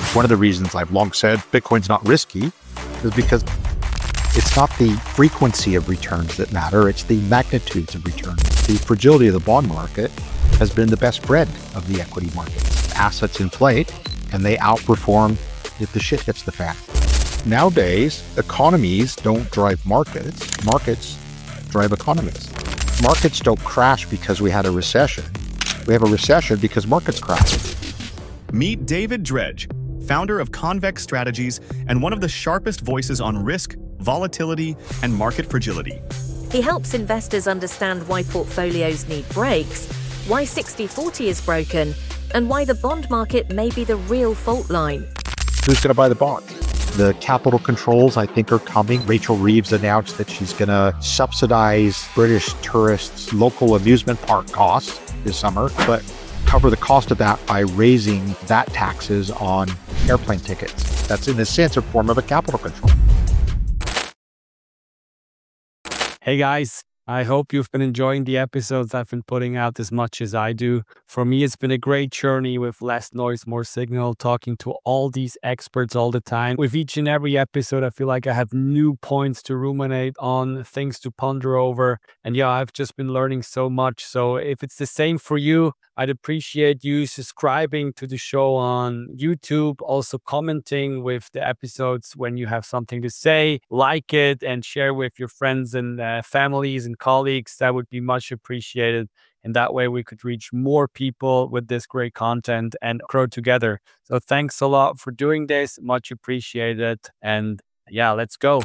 One of the reasons I've long said Bitcoin's not risky is because it's not the frequency of returns that matter, it's the magnitudes of returns. The fragility of the bond market has been the best friend of the equity market. Assets inflate and they outperform if the shit hits the fan. Nowadays, economies don't drive markets, markets drive economies. Markets don't crash because we had a recession. We have a recession because markets crash. Meet David Dredge, founder of Convex Strategies and one of the sharpest voices on risk, volatility, and market fragility. He helps investors understand why portfolios need breaks, why 60-40 is broken, and why the bond market may be the real fault line. Who's going to buy the bonds? The capital controls, I think, are coming. Rachel Reeves announced that she's going to subsidize British tourists' local amusement park costs this summer, but cover the cost of that by raising VAT taxes on airplane tickets. That's in a sense a form of a capital control. Hey guys, I hope you've been enjoying the episodes I've been putting out as much as I do. For me, it's been a great journey with Less Noise, More Signal, talking to all these experts all the time. With each and every episode, I feel like I have new points to ruminate on, things to ponder over. And yeah, I've just been learning so much. So if it's the same for you, I'd appreciate you subscribing to the show on YouTube, also commenting with the episodes when you have something to say, like it and share with your friends and families and colleagues. That would be much appreciated. And that way we could reach more people with this great content and grow together. So thanks a lot for doing this. Much appreciated. And yeah, let's go.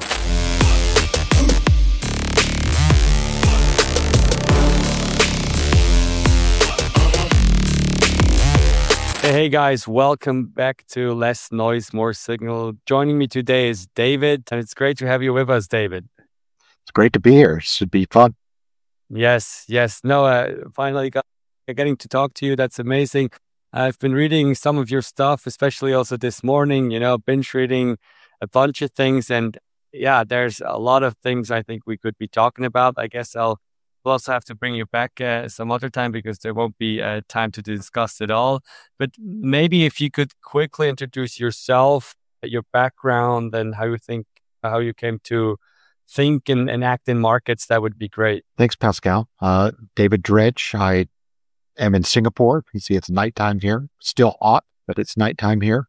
Hey guys, welcome back to Less Noise, More Signal. Joining me today is David, and it's great to have you with us, David. It's great to be here. It should be fun. Yes. No, finally getting to talk to you. That's amazing. I've been reading some of your stuff, especially also this morning, binge reading a bunch of things. And yeah, there's a lot of things I think we could be talking about. I guess we'll also have to bring you back some other time because there won't be time to discuss it all. But maybe if you could quickly introduce yourself, your background, and how you came to think and act in markets, that would be great. Thanks, Pascal. David Dredge. I am in Singapore. You see, it's nighttime here. Still hot, but it's nighttime here.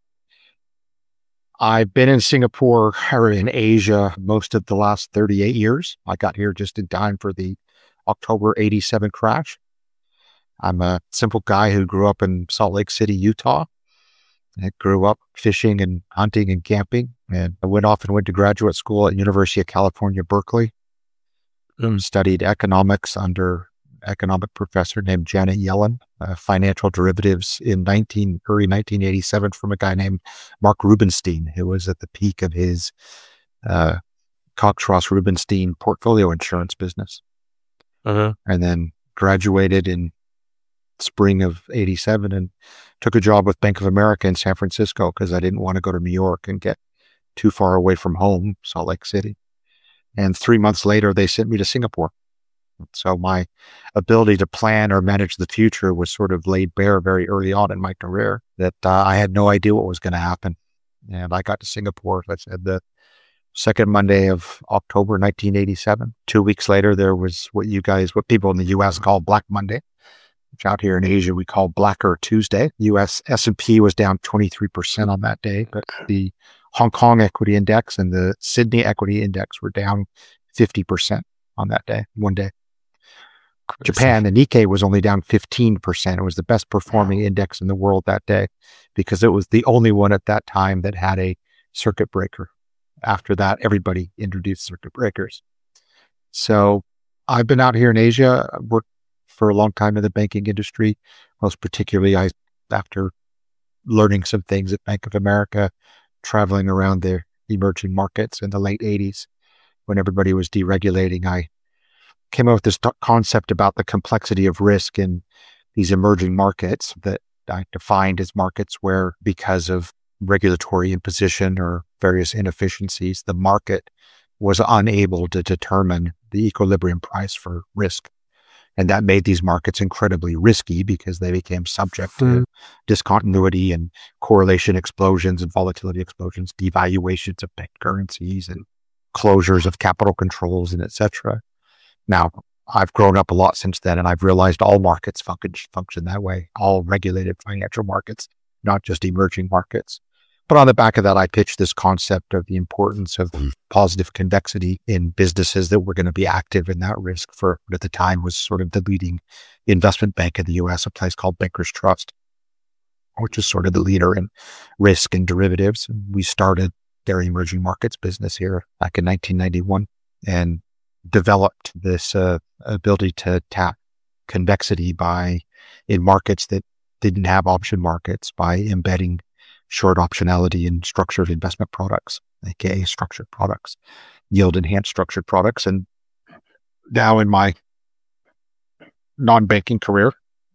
I've been in Singapore or in Asia most of the last 38 years. I got here just in time for the October 87 crash. I'm a simple guy who grew up in Salt Lake City, Utah. I grew up fishing and hunting and camping, and I went to graduate school at University of California, Berkeley. Studied economics under economic professor named Janet Yellen, financial derivatives in early 1987 from a guy named Mark Rubenstein, who was at the peak of his Cox Ross Rubenstein portfolio insurance business. And then graduated in spring of 87 and took a job with Bank of America in San Francisco because I didn't want to go to New York and get too far away from home, Salt Lake City. And 3 months later, they sent me to Singapore. So my ability to plan or manage the future was sort of laid bare very early on in my career, that I had no idea what was going to happen. And I got to Singapore, as I said, the second Monday of October 1987. 2 weeks later, there was what people in the U.S. call Black Monday, which out here in Asia we call Blacker Tuesday. U.S. S&P was down 23% on that day, but the Hong Kong equity index and the Sydney equity index were down 50% on that day, one day. Japan, the Nikkei was only down 15%. It was the best performing index in the world that day because it was the only one at that time that had a circuit breaker. After that, everybody introduced circuit breakers. So I've been out here in Asia, worked for a long time in the banking industry, most particularly after learning some things at Bank of America, traveling around the emerging markets in the late 80s when everybody was deregulating. I came up with this concept about the complexity of risk in these emerging markets that I defined as markets where, because of regulatory imposition or various inefficiencies, the market was unable to determine the equilibrium price for risk. And that made these markets incredibly risky because they became subject to discontinuity and correlation explosions and volatility explosions, devaluations of pegged currencies and closures of capital controls and et cetera. Now, I've grown up a lot since then, and I've realized all markets function that way, all regulated financial markets, not just emerging markets. But on the back of that, I pitched this concept of the importance of positive convexity in businesses that were going to be active in that risk for what at the time was sort of the leading investment bank in the US, a place called Bankers Trust, which is sort of the leader in risk and derivatives. We started their emerging markets business here back in 1991 and developed this ability to tap convexity in markets that didn't have option markets by embedding short optionality in structured investment products, aka structured products, yield enhanced structured products. And now in my non-banking career,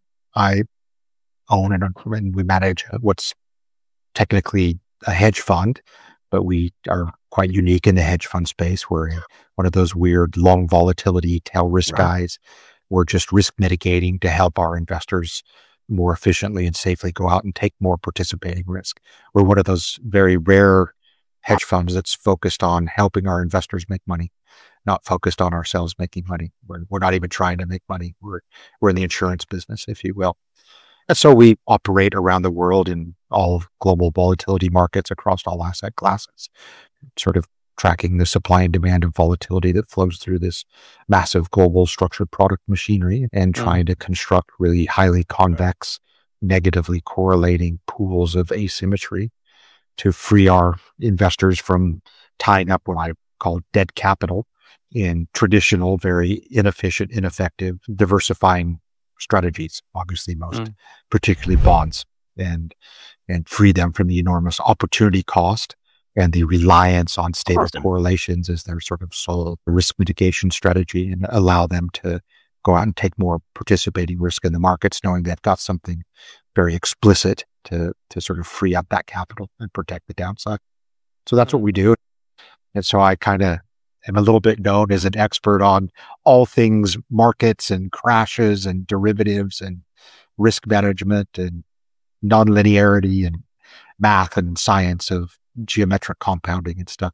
I own and we manage what's technically a hedge fund, but we are quite unique in the hedge fund space. We're one of those weird long volatility tail risk guys. We're just risk mitigating to help our investors more efficiently and safely go out and take more participating risk. We're one of those very rare hedge funds that's focused on helping our investors make money, not focused on ourselves making money. We're not even trying to make money. We're in the insurance business, if you will. And so we operate around the world in all global volatility markets across all asset classes, sort of tracking the supply and demand and volatility that flows through this massive global structured product machinery and trying to construct really highly convex, negatively correlating pools of asymmetry to free our investors from tying up what I call dead capital in traditional, very inefficient, ineffective, diversifying strategies, obviously most, particularly bonds, and free them from the enormous opportunity cost and the reliance on stable correlations as their sort of sole risk mitigation strategy, and allow them to go out and take more participating risk in the markets, knowing they've got something very explicit to sort of free up that capital and protect the downside. So that's what we do. And so I kind of am a little bit known as an expert on all things markets and crashes and derivatives and risk management and nonlinearity and math and science of geometric compounding and stuff.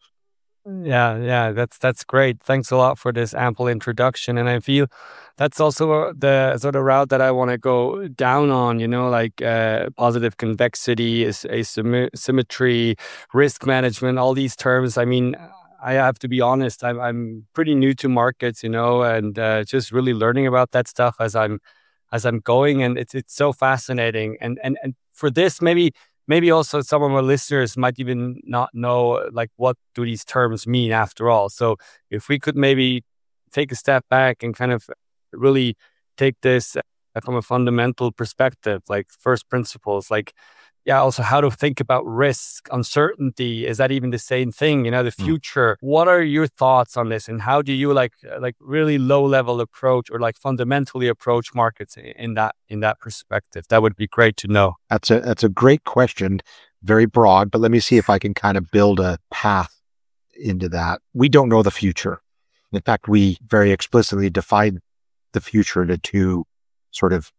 Yeah, that's great. Thanks a lot for this ample introduction. And I feel that's also the sort of route that I want to go down on, like positive convexity, asymmetry, risk management, all these terms. I mean, I have to be honest, I'm pretty new to markets, and just really learning about that stuff as I'm going, and it's so fascinating. And for this, maybe also some of our listeners might even not know, like, what do these terms mean after all. So if we could maybe take a step back and kind of really take this from a fundamental perspective, like first principles, like, also how to think about risk, uncertainty. Is that even the same thing? The future. What are your thoughts on this, and how do you like really low level approach or like fundamentally approach markets in that perspective? That would be great to know. That's a great question, very broad, but let me see if I can kind of build a path into that. We don't know the future. In fact, we very explicitly define the future into two sort of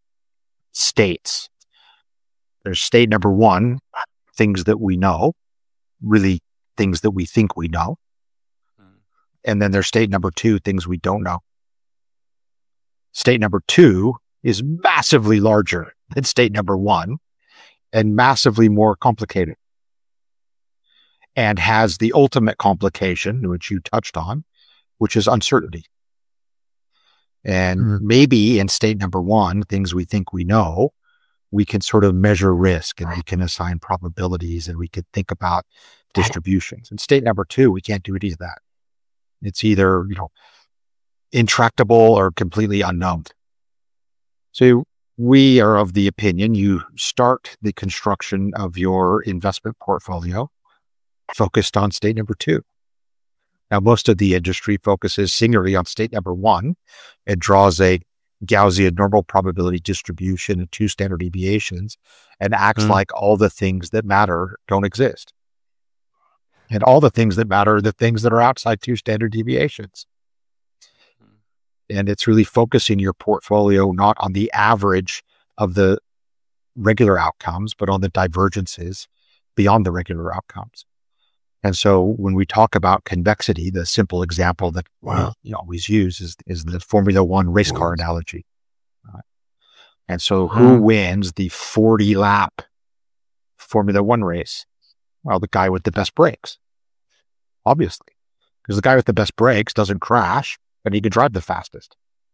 states. There's state number one, things that we know, really things that we think we know. And then there's state number two, things we don't know. State number two is massively larger than state number one and massively more complicated, and has the ultimate complication, which you touched on, which is uncertainty. And maybe in state number one, things we think we know, we can sort of measure risk and we can assign probabilities and we could think about distributions. In state number two, we can't do any of that. It's either, intractable or completely unknown. So we are of the opinion you start the construction of your investment portfolio focused on state number two. Now, most of the industry focuses singularly on state number one. It draws a Gaussian normal probability distribution and two standard deviations and acts like all the things that matter don't exist. And all the things that matter are the things that are outside two standard deviations. And it's really focusing your portfolio not on the average of the regular outcomes, but on the divergences beyond the regular outcomes. And so when we talk about convexity, the simple example that we always use is the Formula One race car analogy. And so who wins the 40-lap Formula One race? Well, the guy with the best brakes, obviously, because the guy with the best brakes doesn't crash and he can drive the fastest.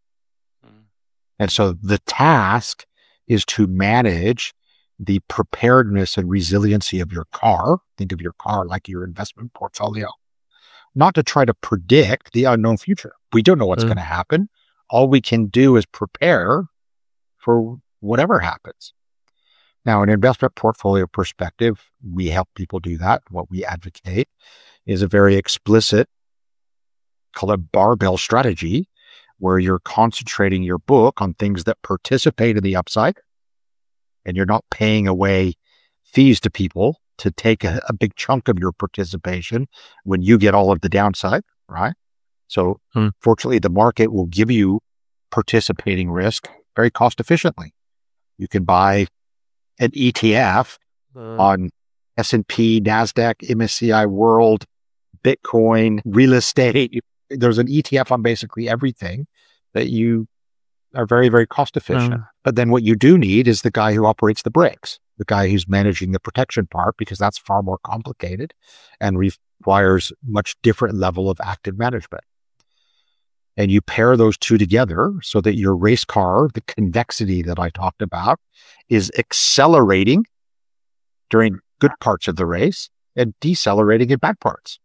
And so the task is to manage the preparedness and resiliency of your car. Think of your car like your investment portfolio, not to try to predict the unknown future. We don't know what's going to happen. All we can do is prepare for whatever happens. Now, an investment portfolio perspective, we help people do that. What we advocate is a very explicit, call it barbell strategy, where you're concentrating your book on things that participate in the upside, and you're not paying away fees to people to take a big chunk of your participation when you get all of the downside, right? So fortunately, the market will give you participating risk very cost efficiently. You can buy an ETF on S&P, NASDAQ, MSCI World, Bitcoin, real estate. There's an ETF on basically everything that you are very, very cost efficient. But then what you do need is the guy who operates the brakes, the guy who's managing the protection part, because that's far more complicated and requires much different level of active management. And you pair those two together so that your race car, the convexity that I talked about, is accelerating during good parts of the race and decelerating in bad parts,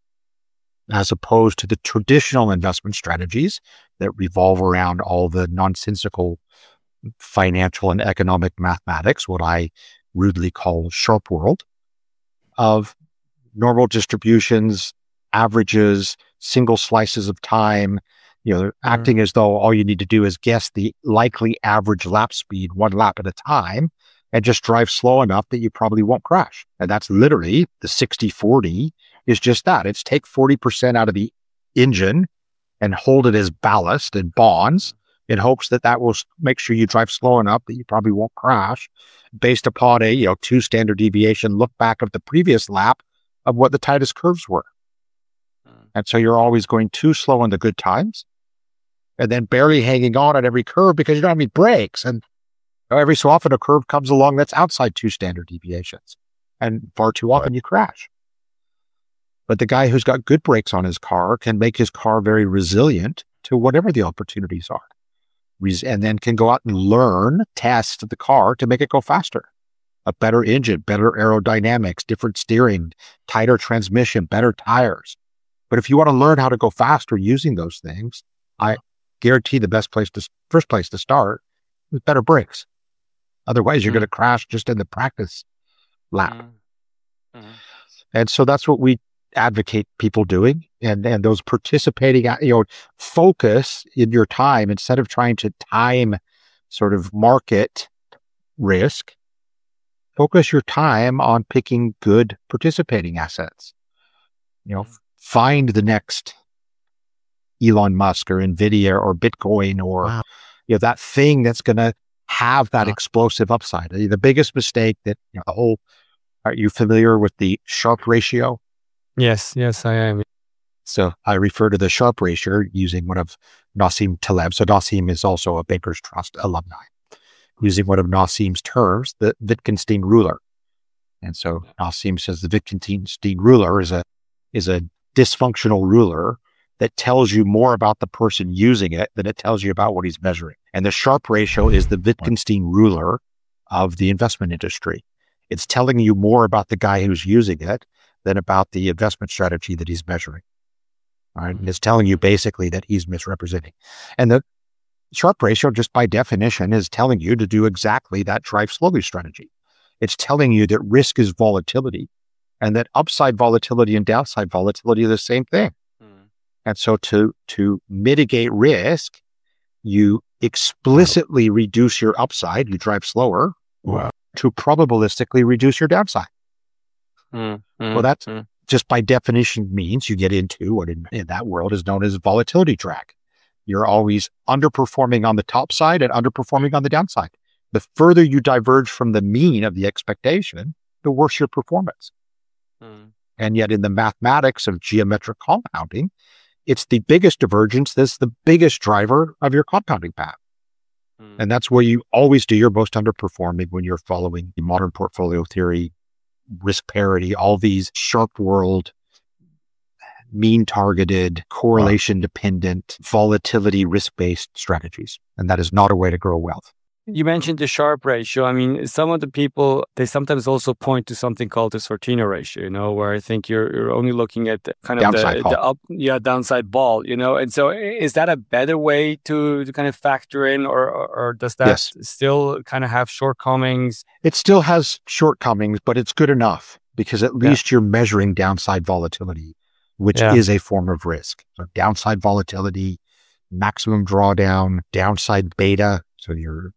as opposed to the traditional investment strategies that revolve around all the nonsensical financial and economic mathematics, what I rudely call sharp world, of normal distributions, averages, single slices of time, acting as though all you need to do is guess the likely average lap speed, one lap at a time, and just drive slow enough that you probably won't crash. And that's literally the 60-40 is just that. It's take 40% out of the engine and hold it as ballast and bonds in hopes that that will make sure you drive slow enough that you probably won't crash, based upon a 2 standard deviation look back of the previous lap of what the tightest curves were. And so you're always going too slow in the good times and then barely hanging on at every curve because you don't have any brakes. And every so often a curve comes along that's outside 2 standard deviations, and far too often you crash. But the guy who's got good brakes on his car can make his car very resilient to whatever the opportunities are, and then can go out and learn, test the car to make it go faster. A better engine, better aerodynamics, different steering, tighter transmission, better tires. But if you want to learn how to go faster using those things, I guarantee the first place to start is better brakes. Otherwise, you're going to crash just in the practice lap. And so that's what we advocate people doing. And those participating, focus in your time instead of trying to time sort of market risk. Focus your time on picking good participating assets. Find the next Elon Musk or NVIDIA or Bitcoin or that thing that's going to have that explosive upside. The biggest mistake that are you familiar with the Sharpe ratio? Yes, I am. So I refer to the Sharpe ratio using one of Nassim Taleb. So Nassim is also a Bankers Trust alumni. Using one of Nassim's terms, the Wittgenstein ruler. And so Nassim says the Wittgenstein ruler is a dysfunctional ruler that tells you more about the person using it than it tells you about what he's measuring. And the Sharpe ratio is the Wittgenstein ruler of the investment industry. It's telling you more about the guy who's using it than about the investment strategy that he's measuring. All right. And it's telling you basically that he's misrepresenting. And the Sharpe ratio, just by definition, is telling you to do exactly that drive slowly strategy. It's telling you that risk is volatility and that upside volatility and downside volatility are the same thing. And so to mitigate risk, you explicitly reduce your upside, you drive slower, to probabilistically reduce your downside. Well, that's just by definition means you get into what in that world is known as volatility drag. You're always underperforming on the top side and underperforming on the downside. The further you diverge from the mean of the expectation, the worse your performance. And yet in the mathematics of geometric compounding, it's the biggest divergence that's the biggest driver of your compounding path. And that's where you always do your most underperforming when you're following modern portfolio theory, risk parity, all these sharp world, mean targeted, correlation dependent, volatility risk-based strategies. And that is not a way to grow wealth. You mentioned the Sharpe ratio. I mean, some of the people, they sometimes also point to something called the Sortino ratio, where I think you're only looking at kind of the downside ball, And so is that a better way to kind of factor in or does that still kind of have shortcomings? It still has shortcomings, but it's good enough because at least you're measuring downside volatility, which is a form of risk. So downside volatility, maximum drawdown, downside beta. So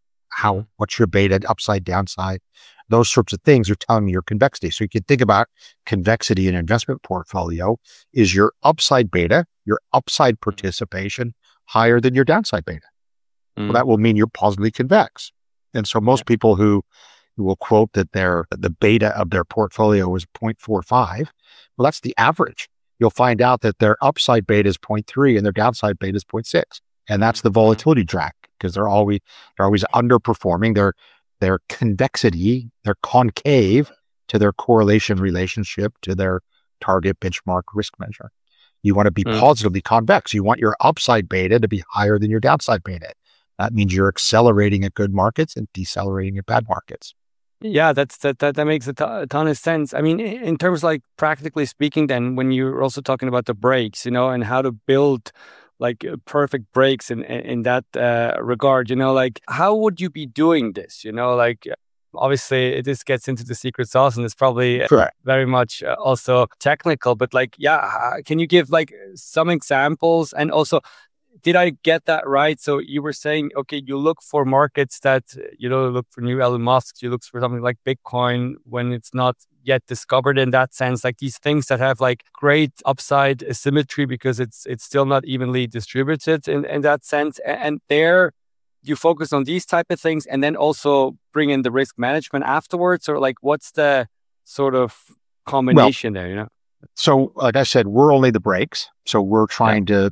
what's your beta, upside, downside, those sorts of things are telling you your convexity. So you can think about convexity in an investment portfolio is your upside beta, your upside participation higher than your downside beta. Well, that will mean you're positively convex. And so most people who will quote that the beta of their portfolio is 0.45, well, that's the average. You'll find out that their upside beta is 0.3 and their downside beta is 0.6. And that's the volatility drag because they're always underperforming. Their convexity, they're concave to their correlation relationship to their target benchmark risk measure. You want to be positively convex. You want your upside beta to be higher than your downside beta. That means you're accelerating at good markets and decelerating at bad markets. Yeah, that makes a ton of sense. I mean, in terms like practically speaking, then when you're also talking about the breaks, and how to build like perfect breaks in that regard, like how would you be doing this? Like obviously this gets into the secret sauce and it's probably very much also technical, but like, can you give like some examples? And also, did I get that right? So you were saying, okay, you look for markets that, look for new Elon Musk, you look for something like Bitcoin when it's not yet discovered in that sense, like these things that have like great upside asymmetry because it's still not evenly distributed in that sense. And there you focus on these type of things and then also bring in the risk management afterwards, or like what's the sort of combination there, So like I said, we're only the breaks. So we're trying to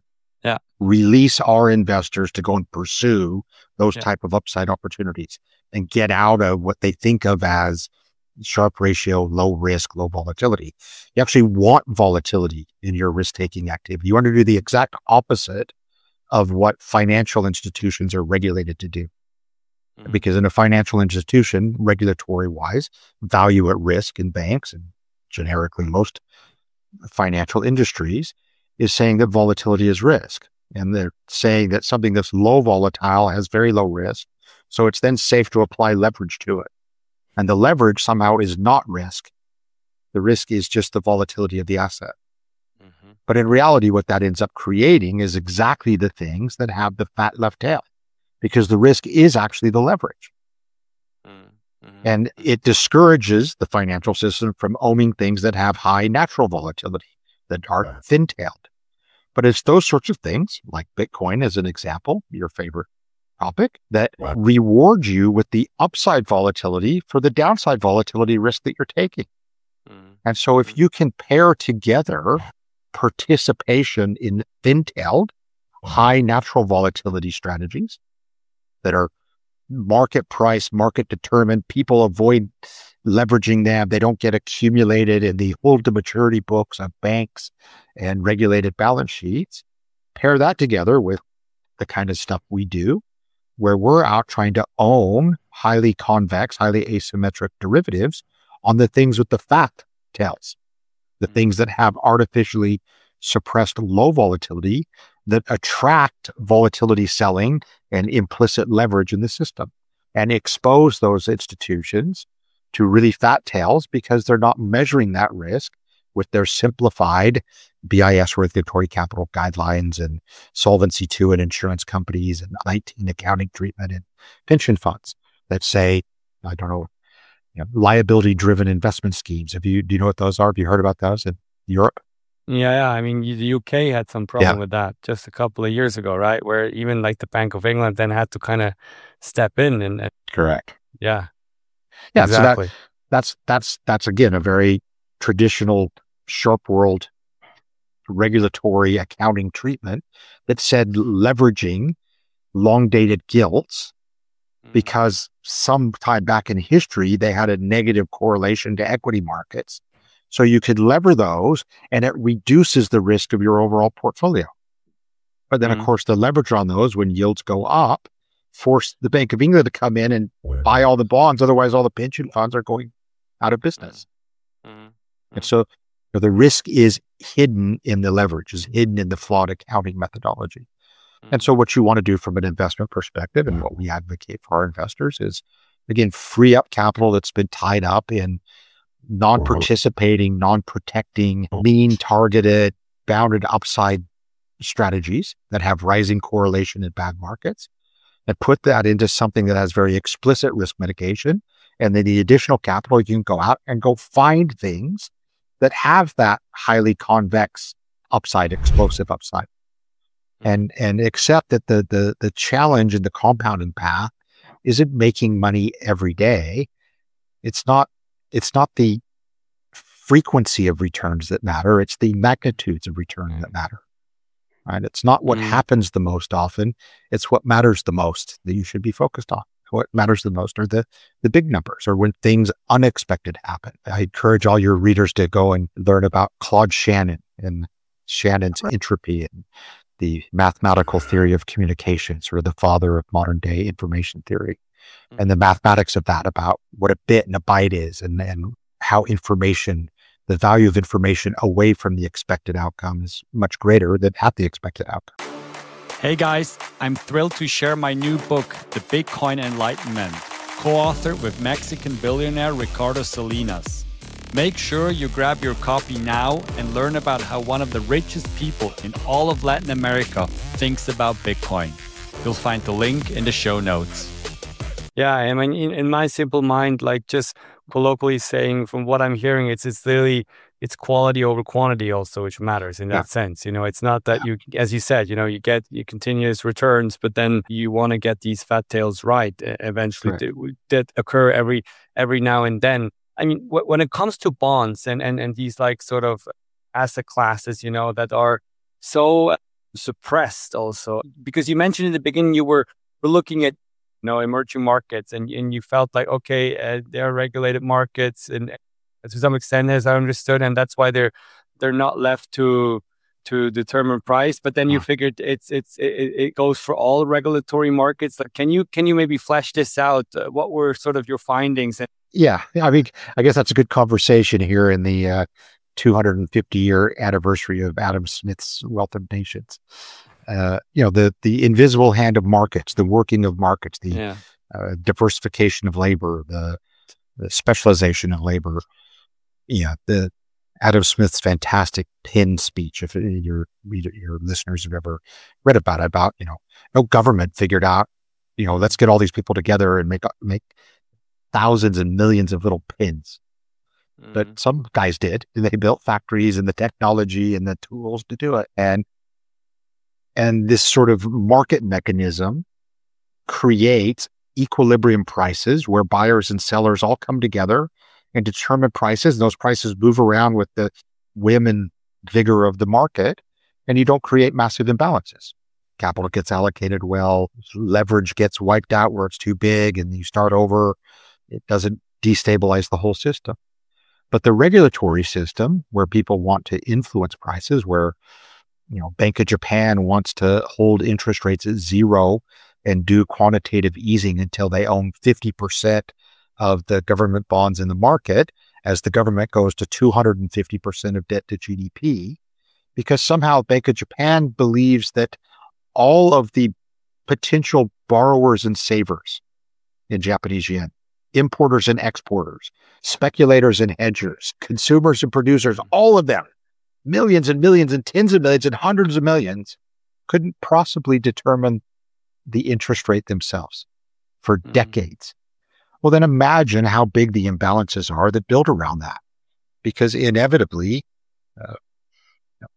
release our investors to go and pursue those type of upside opportunities and get out of what they think of as Sharpe ratio, low risk, low volatility. You actually want volatility in your risk-taking activity. You want to do the exact opposite of what financial institutions are regulated to do. Because in a financial institution, regulatory-wise, value at risk in banks and generically most financial industries is saying that volatility is risk. And they're saying that something that's low volatile has very low risk. So it's then safe to apply leverage to it. And the leverage somehow is not risk. The risk is just the volatility of the asset. But in reality, what that ends up creating is exactly the things that have the fat left tail, because the risk is actually the leverage. And it discourages the financial system from owning things that have high natural volatility, that are thin-tailed. But it's those sorts of things, like Bitcoin as an example, your favorite topic, that reward you with the upside volatility for the downside volatility risk that you're taking. And so if you can pair together participation in thin-tailed, high natural volatility strategies that are market price, market determined, people avoid leveraging them. They don't get accumulated in the hold to maturity books of banks and regulated balance sheets. Pair that together with the kind of stuff we do, where we're out trying to own highly convex, highly asymmetric derivatives on the things with the fat tails, the things that have artificially suppressed low volatility that attract volatility selling and implicit leverage in the system, and expose those institutions to really fat tails because they're not measuring that risk with their simplified BIS regulatory capital guidelines and Solvency II and insurance companies and 19 accounting treatment and pension funds that say, I don't know, liability-driven investment schemes. Do you know what those are? Have you heard about those in Europe? Yeah. I mean, the UK had some problem with that just a couple of years ago, right? Where even like the Bank of England then had to kind of step in and Correct. yeah. Yeah. Exactly. So that's again a very traditional sharp world regulatory accounting treatment that said leveraging long dated gilts because some time back in history, they had a negative correlation to equity markets. So you could lever those and it reduces the risk of your overall portfolio. But then, of course, the leverage on those when yields go up force the Bank of England to come in and buy all the bonds. Otherwise, all the pension funds are going out of business. And so the risk is hidden in the leverage, is hidden in the flawed accounting methodology. And so what you want to do from an investment perspective and what we advocate for our investors is, again, free up capital that's been tied up in non-participating, non-protecting, lean targeted, bounded upside strategies that have rising correlation in bad markets, and put that into something that has very explicit risk mitigation. And then the additional capital, you can go out and go find things that have that highly convex upside, explosive upside. And accept that the challenge in the compounding path isn't making money every day. It's not the frequency of returns that matter. It's the magnitudes of return that matter. Right? It's not what happens the most often. It's what matters the most that you should be focused on. What matters the most are the big numbers, or when things unexpected happen. I encourage all your readers to go and learn about Claude Shannon and Shannon's entropy and the mathematical theory of communications, or the father of modern day information theory, and the mathematics of that about what a bit and a byte is, and how information, the value of information away from the expected outcome is much greater than at the expected outcome. Hey guys, I'm thrilled to share my new book, The Bitcoin Enlightenment, co-authored with Mexican billionaire Ricardo Salinas. Make sure you grab your copy now and learn about how one of the richest people in all of Latin America thinks about Bitcoin. You'll find the link in the show notes. Yeah, I mean, in my simple mind, like just colloquially saying, from what I'm hearing, it's really, it's quality over quantity also, which matters in that sense. You know, it's not that you, as you said, you know, you get your continuous returns, but then you want to get these fat tails right eventually that occur every now and then. I mean, when it comes to bonds and these like sort of asset classes, you know, that are so suppressed also, because you mentioned in the beginning, you were looking at, you know, emerging markets and you felt like, okay, they're regulated markets and to some extent, as I understood, and that's why they're not left to determine price. But then you figured it goes for all regulatory markets. Like, can you maybe flesh this out? What were sort of your findings? Yeah, I mean, I guess that's a good conversation here in the 250-year anniversary of Adam Smith's Wealth of Nations. You know, the invisible hand of markets, the working of markets, the diversification of labor, the specialization of labor. Yeah, the Adam Smith's fantastic PIN speech. If your listeners have ever read about it, you know, no government figured out, you know, let's get all these people together and make thousands and millions of little pins. But some guys did. They built factories and the technology and the tools to do it. And this sort of market mechanism creates equilibrium prices where buyers and sellers all come together and determine prices. And those prices move around with the whim and vigor of the market, and you don't create massive imbalances. Capital gets allocated well, leverage gets wiped out where it's too big, and you start over. It doesn't destabilize the whole system. But the regulatory system, where people want to influence prices, where, you know, Bank of Japan wants to hold interest rates at zero and do quantitative easing until they own 50% of the government bonds in the market, as the government goes to 250% of debt to GDP, because somehow Bank of Japan believes that all of the potential borrowers and savers in Japanese yen, importers and exporters, speculators and hedgers, consumers and producers, all of them, millions and millions and tens of millions and hundreds of millions, couldn't possibly determine the interest rate themselves for decades. Well, then imagine how big the imbalances are that build around that, because inevitably,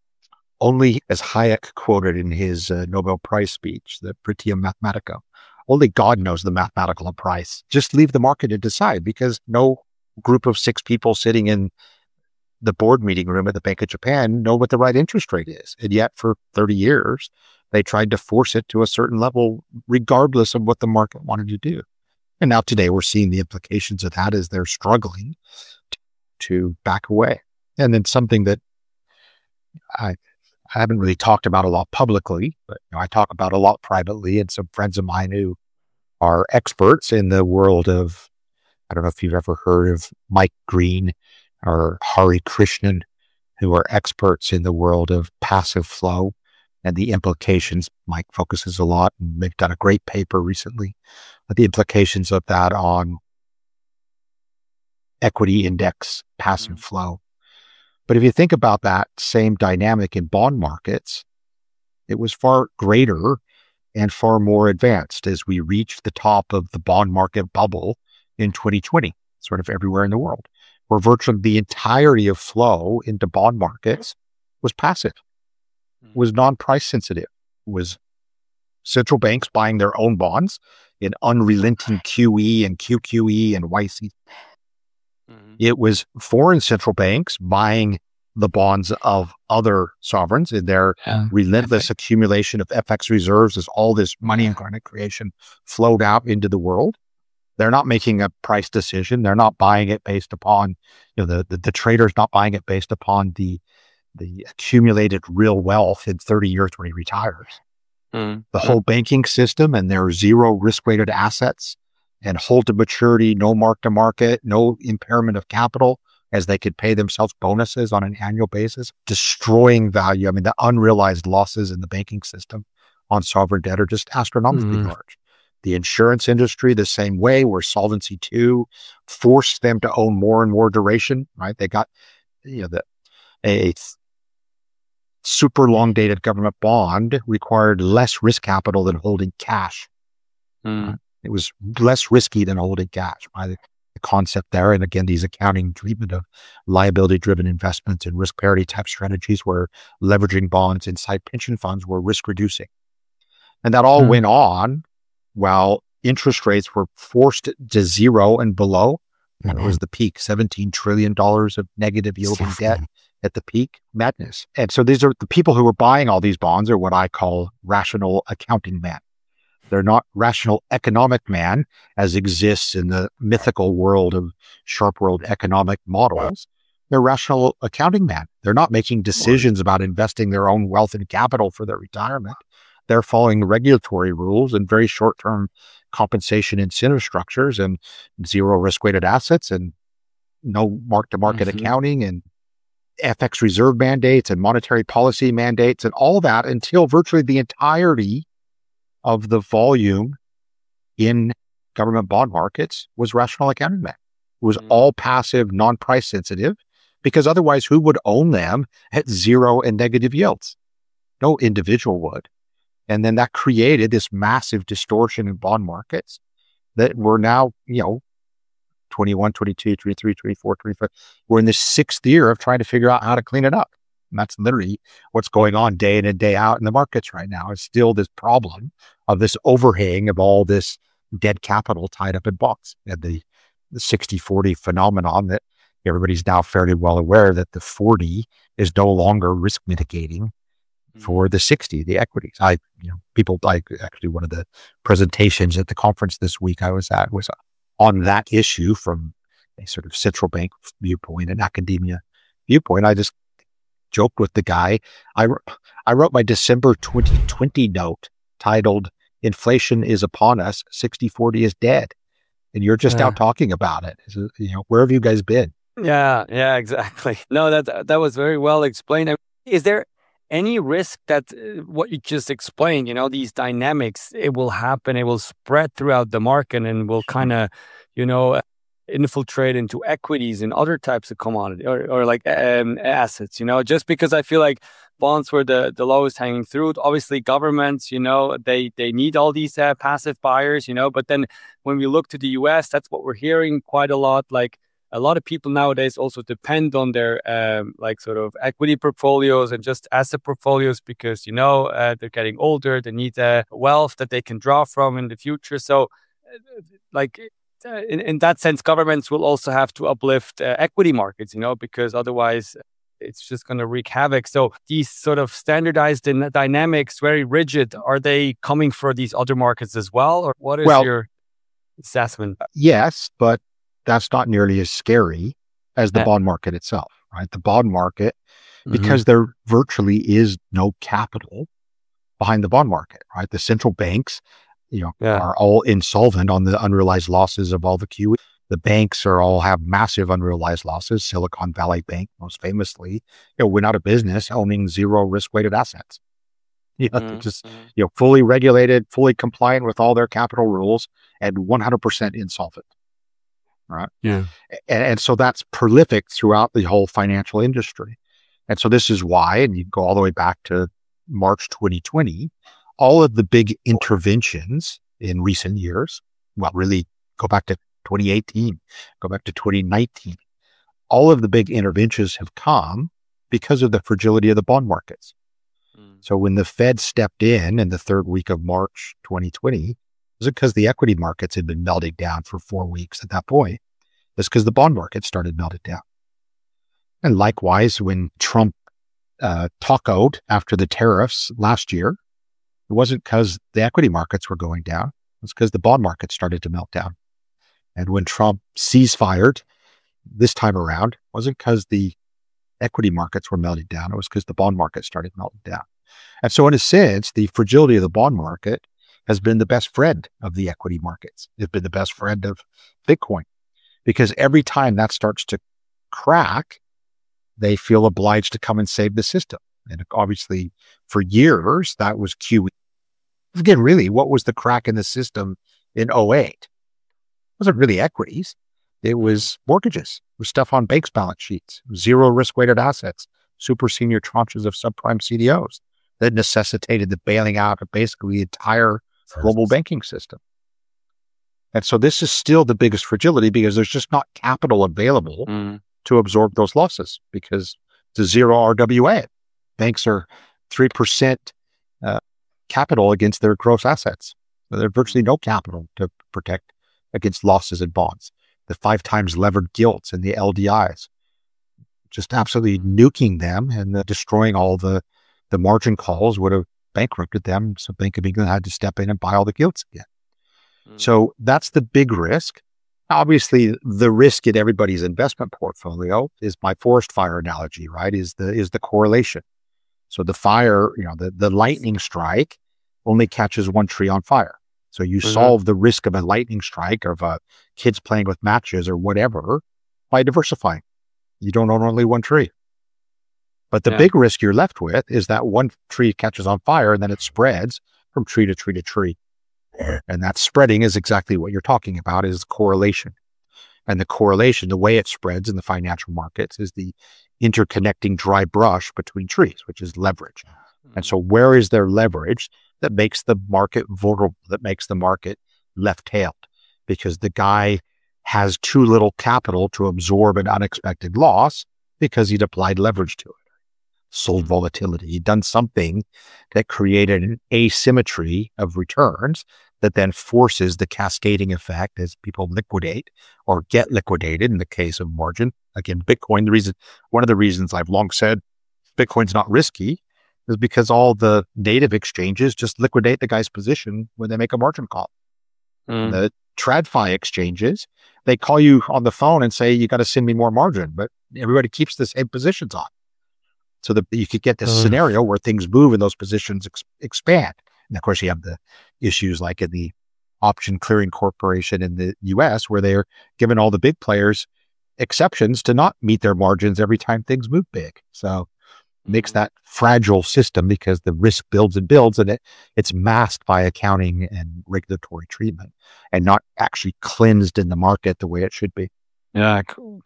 only, as Hayek quoted in his Nobel Prize speech, the Pretium Mathematica, only God knows the mathematical price. Just leave the market to decide, because no group of 6 people sitting in the board meeting room at the Bank of Japan know what the right interest rate is. And yet for 30 years, they tried to force it to a certain level, regardless of what the market wanted to do. And now today we're seeing the implications of that as they're struggling to back away. And then something that I haven't really talked about a lot publicly, but I talk about a lot privately, and some friends of mine who are experts in the world of, I don't know if you've ever heard of Mike Green or Hari Krishnan, who are experts in the world of passive flow and the implications. Mike focuses a lot, and they've done a great paper recently, but the implications of that on equity index passive flow. But if you think about that same dynamic in bond markets, it was far greater and far more advanced as we reached the top of the bond market bubble in 2020, sort of everywhere in the world, where virtually the entirety of flow into bond markets was passive, was non-price sensitive, was central banks buying their own bonds in unrelenting QE and QQE and YC. It was foreign central banks buying the bonds of other sovereigns in their relentless accumulation of FX reserves as all this money and credit creation flowed out into the world. They're not making a price decision. They're not buying it based upon, the trader's not buying it based upon the accumulated real wealth in 30 years when he retires. The whole banking system and their zero risk-weighted assets and hold to maturity, no mark to market, no impairment of capital, as they could pay themselves bonuses on an annual basis, destroying value. I mean, the unrealized losses in the banking system on sovereign debt are just astronomically large. The insurance industry, the same way, where Solvency II forced them to own more and more duration, right? They got, a super long dated government bond required less risk capital than holding cash. It was less risky than holding cash by the concept there. And again, these accounting treatment of liability driven investments and risk parity type strategies where leveraging bonds inside pension funds were risk reducing. And that all went on while interest rates were forced to zero and below. And it was the peak, $17 trillion of negative yielding debt at the peak. Madness. And so these are the people who were buying all these bonds are what I call rational accounting men. They're not rational economic man as exists in the mythical world of sharp world economic models. They're rational accounting man. They're not making decisions about investing their own wealth and capital for their retirement. They're following regulatory rules and very short-term compensation incentive structures and zero risk-weighted assets and no mark-to-market accounting and FX reserve mandates and monetary policy mandates and all that until virtually the entirety of the volume in government bond markets was rational accounting men. It was all passive, non-price sensitive, because otherwise who would own them at zero and negative yields? No individual would. And then that created this massive distortion in bond markets that we're now, 21, 22, 23, 24, 25. We're in the 6th year of trying to figure out how to clean it up. And that's literally what's going on day in and day out in the markets right now. It's still this problem of this overhang of all this dead capital tied up in bonds, and the 60-40 phenomenon that everybody's now fairly well aware that the 40 is no longer risk mitigating for the 60, the equities. People like actually one of the presentations at the conference this week I was at was on that issue from a sort of central bank viewpoint and academia viewpoint. I just joked with the guy. I wrote my December 2020 note titled "Inflation is upon us, 60-40 is dead," and you're just out talking about it. Where have you guys been? Yeah, exactly. No, that was very well explained. Is there any risk that what you just explained, these dynamics, it will happen, it will spread throughout the market and will kind of, infiltrate into equities and other types of commodity or like assets, just because I feel like bonds were the lowest hanging fruit. Obviously governments, they need all these passive buyers, but then when we look to the US, that's what we're hearing quite a lot. Like a lot of people nowadays also depend on their like sort of equity portfolios and just asset portfolios because, they're getting older. They need wealth that they can draw from in the future. So like in that sense, governments will also have to uplift equity markets, because otherwise it's just going to wreak havoc. So these sort of standardized dynamics, very rigid, are they coming for these other markets as well? Or what is your assessment? Yes, but that's not nearly as scary as the bond market itself, right? The bond market, because there virtually is no capital behind the bond market, right? The central banks, are all insolvent on the unrealized losses of all the QE. The banks all have massive unrealized losses. Silicon Valley Bank, most famously, went out of business owning zero risk-weighted assets. They're just, fully regulated, fully compliant with all their capital rules, and 100% insolvent. Right. Yeah. And so that's prolific throughout the whole financial industry. And so this is why, and you go all the way back to March 2020, all of the big interventions in recent years, really go back to 2018, go back to 2019, all of the big interventions have come because of the fragility of the bond markets. So when the Fed stepped in the third week of March 2020, it was because the equity markets had been melting down for 4 weeks at that point. It's because the bond market started melting down. And likewise, when Trump tacoed after the tariffs last year, it wasn't because the equity markets were going down. It's because the bond market started to melt down. And when Trump ceasefired this time around, it wasn't because the equity markets were melting down. It was because the bond market started melting down. And so in a sense, the fragility of the bond market has been the best friend of the equity markets. It's been the best friend of Bitcoin, because every time that starts to crack, they feel obliged to come and save the system. And obviously for years, that was QE. Again, really, what was the crack in the system in 2008? It wasn't really equities. It was mortgages. It was stuff on banks' balance sheets, zero risk-weighted assets, super senior tranches of subprime CDOs that necessitated the bailing out of basically the entire global banking system. And so this is still the biggest fragility because there's just not capital available to absorb those losses because it's a zero RWA. Banks are 3% capital against their gross assets. So there's virtually no capital to protect against losses in bonds. The 5 times levered gilts and the LDIs, just absolutely nuking them and destroying all the margin calls would have bankrupted them. So Bank of England had to step in and buy all the gilts again. So that's the big risk. Obviously, the risk in everybody's investment portfolio is my forest fire analogy, right? Is the correlation. So the fire, the lightning strike only catches one tree on fire. So you solve the risk of a lightning strike or of kids playing with matches or whatever by diversifying. You don't own only one tree. But the big risk you're left with is that one tree catches on fire and then it spreads from tree to tree to tree. And that spreading is exactly what you're talking about, is correlation. And the correlation, the way it spreads in the financial markets is the interconnecting dry brush between trees, which is leverage. And so where is there leverage that makes the market vulnerable, that makes the market left-tailed? Because the guy has too little capital to absorb an unexpected loss because he'd applied leverage to it. Sold volatility. He'd done something that created an asymmetry of returns that then forces the cascading effect as people liquidate or get liquidated in the case of margin. Again, Bitcoin, one of the reasons I've long said Bitcoin's not risky is because all the native exchanges just liquidate the guy's position when they make a margin call. The TradFi exchanges, they call you on the phone and say, you got to send me more margin, but everybody keeps the same positions on. So that you could get this scenario where things move and those positions expand. And of course, you have the issues like in the Option Clearing Corporation in the US, where they're giving all the big players exceptions to not meet their margins every time things move big. So it makes that fragile system because the risk builds and builds, and it's masked by accounting and regulatory treatment and not actually cleansed in the market the way it should be. Yeah,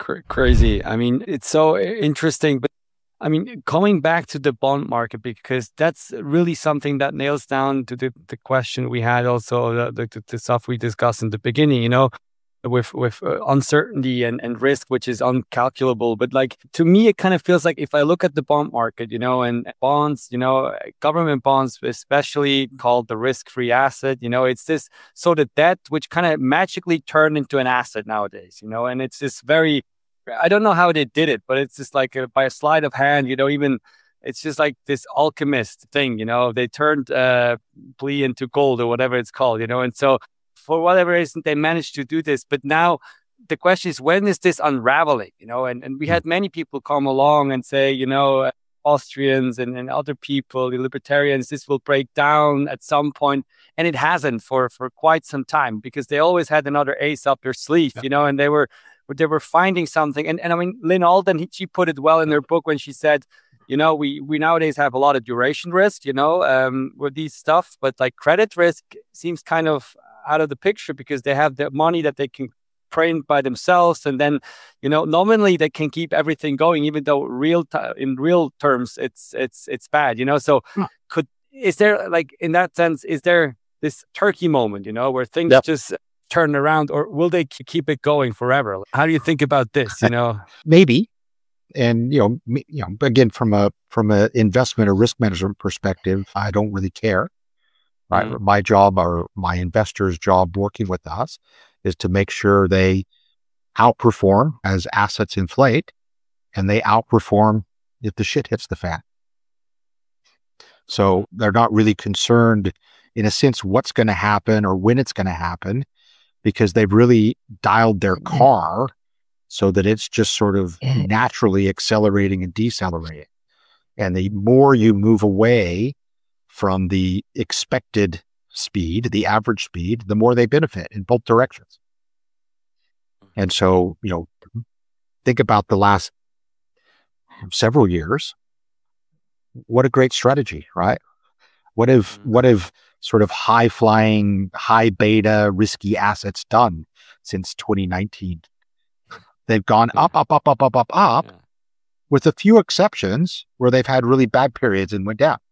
crazy. I mean, it's so interesting, but I mean, coming back to the bond market, because that's really something that nails down to the question we had also, the stuff we discussed in the beginning, with uncertainty and risk, which is uncalculable. But like, to me, it kind of feels like if I look at the bond market, and bonds, government bonds, especially called the risk-free asset, it's this sort of debt which kind of magically turned into an asset nowadays, and it's this very, I don't know how they did it, but it's just like by a sleight of hand, even it's just like this alchemist thing, they turned plea into gold or whatever it's called, and so for whatever reason, they managed to do this. But now the question is, when is this unraveling? And we had many people come along and say, Austrians and other people, the libertarians, this will break down at some point. And it hasn't for quite some time, because they always had another ace up their sleeve, and they were finding something. And I mean, Lynn Alden, she put it well in her book when she said, we nowadays have a lot of duration risk, with these stuff, but like credit risk seems kind of out of the picture, because they have the money that they can print by themselves, and then nominally they can keep everything going, even though in real terms it's bad. So is there, like, in that sense, is there this Turkey moment, where things just turn around, or will they keep it going forever? How do you think about this? Maybe. And again, from a investment or risk management perspective, I don't really care. Right. My job, or my investors' job working with us, is to make sure they outperform as assets inflate, and they outperform if the shit hits the fan. So they're not really concerned, in a sense, what's going to happen or when it's going to happen, because they've really dialed their car so that it's just sort of naturally accelerating and decelerating. And the more you move away from the expected speed, the average speed, the more they benefit in both directions. And so, think about the last several years. What a great strategy, right? What have sort of high flying, high beta, risky assets done since 2019? They've gone up, with a few exceptions where they've had really bad periods and went down.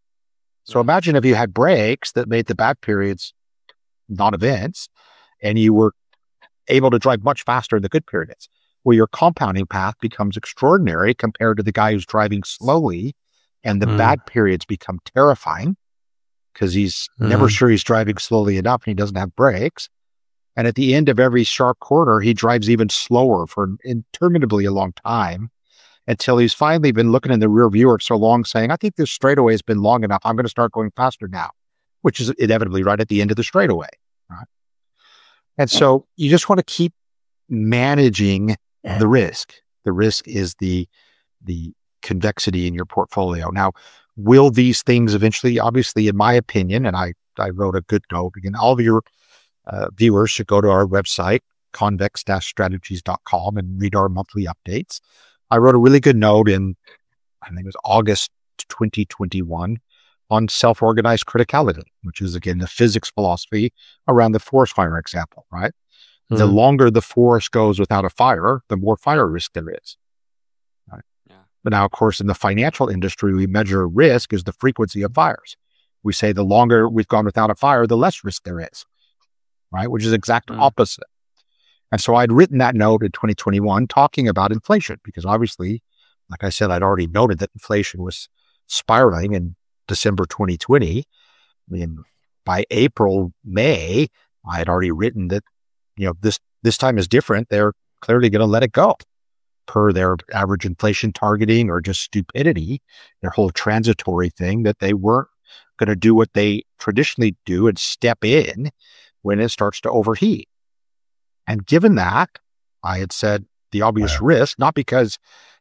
So imagine if you had breaks that made the bad periods non-events, and you were able to drive much faster in the good periods. Well, your compounding path becomes extraordinary compared to the guy who's driving slowly, and the bad periods become terrifying because he's never sure he's driving slowly enough and he doesn't have brakes. And at the end of every sharp corner, he drives even slower for an interminably a long time, until he's finally been looking in the rear view so long, saying, I think this straightaway has been long enough. I'm going to start going faster now, which is inevitably right at the end of the straightaway. Right? And so you just want to keep managing the risk. The risk is the convexity in your portfolio. Now, will these things eventually, obviously, in my opinion, and I wrote a good note, again, all of your viewers should go to our website, convex-strategies.com, and read our monthly updates. I wrote a really good note in, I think it was August 2021, on self-organized criticality, which is, again, the physics philosophy around the forest fire example, right? The longer the forest goes without a fire, the more fire risk there is. Right? Yeah. But now, of course, in the financial industry, we measure risk as the frequency of fires. We say the longer we've gone without a fire, the less risk there is, right? Which is exact opposite. And so I'd written that note in 2021 talking about inflation, because obviously, like I said, I'd already noted that inflation was spiraling in December 2020. I mean, by April, May, I had already written that, this time is different. They're clearly going to let it go per their average inflation targeting, or just stupidity, their whole transitory thing, that they weren't going to do what they traditionally do and step in when it starts to overheat. And given that, I had said the obvious risk, not because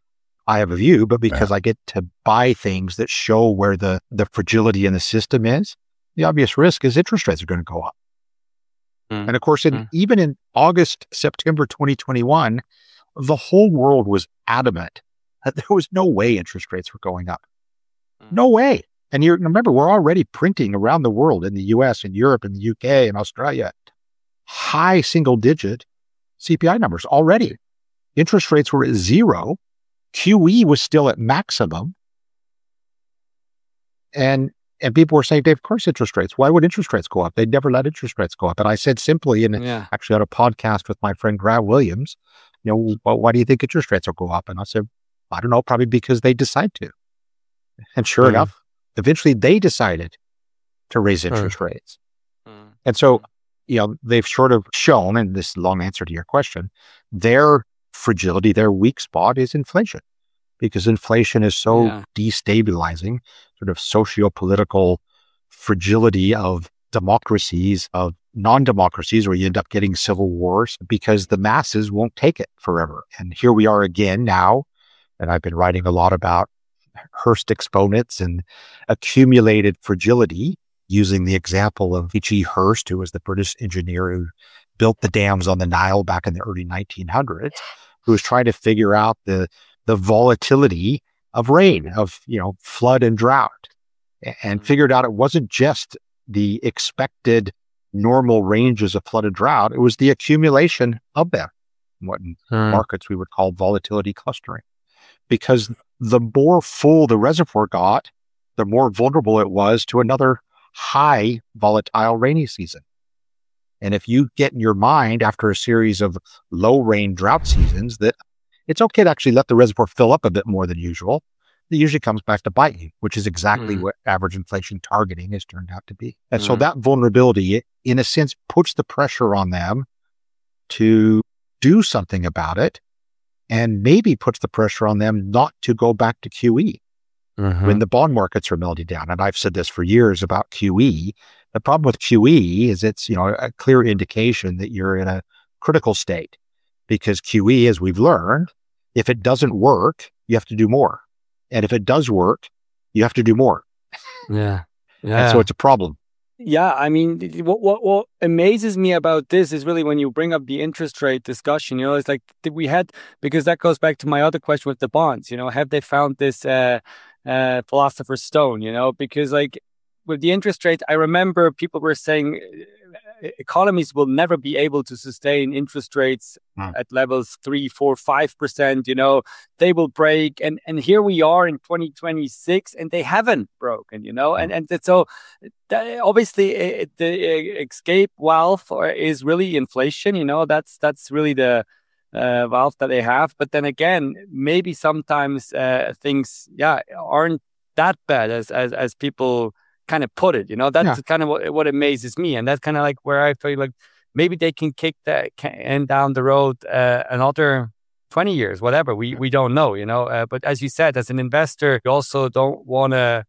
I have a view, but because I get to buy things that show where the fragility in the system is. The obvious risk is interest rates are going to go up. And of course, even in August, September 2021, the whole world was adamant that there was no way interest rates were going up. No way. And you remember, we're already printing around the world, in the US and Europe and the UK and Australia, high single digit CPI numbers already. Interest rates were at zero. QE was still at maximum. And And people were saying, Dave, of course interest rates. Why would interest rates go up? They'd never let interest rates go up. And I said simply, and actually on a podcast with my friend Grant Williams, well, why do you think interest rates will go up? And I said, I don't know, probably because they decide to. And sure enough, eventually they decided to raise interest rates. And so, they've sort of shown, and this long answer to your question, their fragility, their weak spot is inflation, because inflation is so destabilizing, sort of socio-political fragility of democracies, of non-democracies, where you end up getting civil wars because the masses won't take it forever. And here we are again now, and I've been writing a lot about Hurst exponents and accumulated fragility, using the example of H.E. Hurst, who was the British engineer who built the dams on the Nile back in the early 1900s, who was trying to figure out the volatility of rain, of, flood and drought, and figured out it wasn't just the expected normal ranges of flood and drought, it was the accumulation of them, what in markets we would call volatility clustering. Because the more full the reservoir got, the more vulnerable it was to another high volatile rainy season. And if you get in your mind after a series of low rain drought seasons that it's okay to actually let the reservoir fill up a bit more than usual, it usually comes back to bite you, which is exactly what average inflation targeting has turned out to be. And so that vulnerability, in a sense, puts the pressure on them to do something about it, and maybe puts the pressure on them not to go back to QE when the bond markets are melting down. And I've said this for years about QE. The problem with QE is it's, a clear indication that you're in a critical state, because QE, as we've learned, if it doesn't work, you have to do more. And if it does work, you have to do more. Yeah. And so it's a problem. Yeah, I mean, what amazes me about this is really when you bring up the interest rate discussion, it's like because that goes back to my other question with the bonds, have they found this philosopher's stone, because like with the interest rate, I remember people were saying economies will never be able to sustain interest rates at levels 3, 4, 5%, they will break. And here we are in 2026 and they haven't broken, and so obviously the escape valve is really inflation, that's really the valve that they have. But then again, maybe sometimes things, aren't that bad as people kind of put it, that's kind of what amazes me. And that's kind of like where I feel like maybe they can kick that can down the road another 20 years, whatever. We don't know, but as you said, as an investor, you also don't want to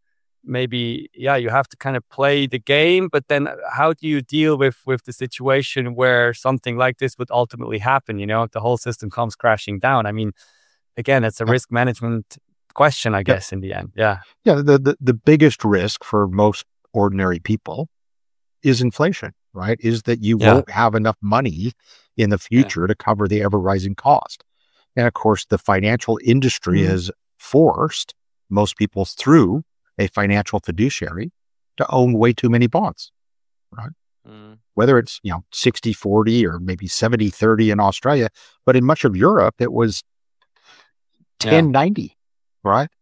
you have to kind of play the game, but then how do you deal with the situation where something like this would ultimately happen, the whole system comes crashing down? I mean, again, it's a risk management question, I guess, in the end. The biggest risk for most ordinary people is inflation, right? Is that you won't have enough money in the future to cover the ever-rising cost. And of course, the financial industry has forced most people through a financial fiduciary to own way too many bonds, right? Whether it's 60-40 or maybe 70-30 in Australia, but in much of Europe it was 10-90. Right.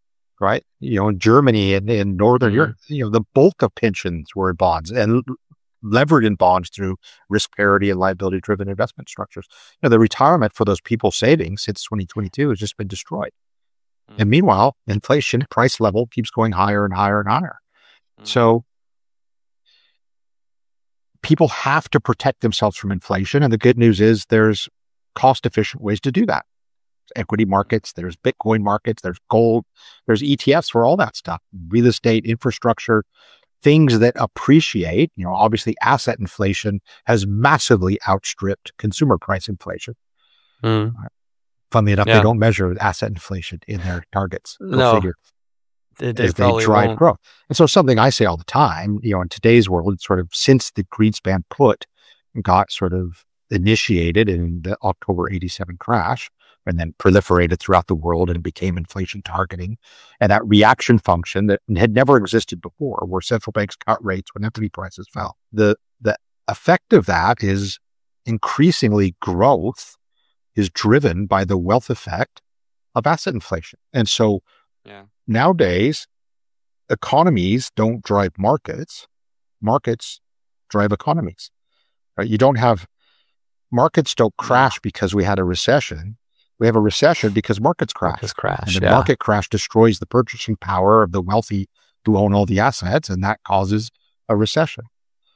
In Germany and in Northern Europe, the bulk of pensions were in bonds and levered in bonds through risk parity and liability driven investment structures. The retirement for those people's savings since 2022 has just been destroyed. And meanwhile, inflation price level keeps going higher and higher and higher. So people have to protect themselves from inflation. And the good news is there's cost efficient ways to do that. Equity markets, there's Bitcoin markets, there's gold, there's ETFs for all that stuff, real estate, infrastructure, things that appreciate. Obviously asset inflation has massively outstripped consumer price inflation. Funnily enough, they don't measure asset inflation in their targets. They drive growth. And so something I say all the time, in today's world, sort of since the Greenspan put got sort of initiated in the October 87 crash, and then proliferated throughout the world and became inflation targeting. And that reaction function that had never existed before, where central banks cut rates when equity prices fell. The effect of that is increasingly growth is driven by the wealth effect of asset inflation. And so nowadays, economies don't drive markets. Markets drive economies. Right? You don't have markets don't crash because we had a recession. We have a recession because markets crash. And the market crash destroys the purchasing power of the wealthy who own all the assets, and that causes a recession.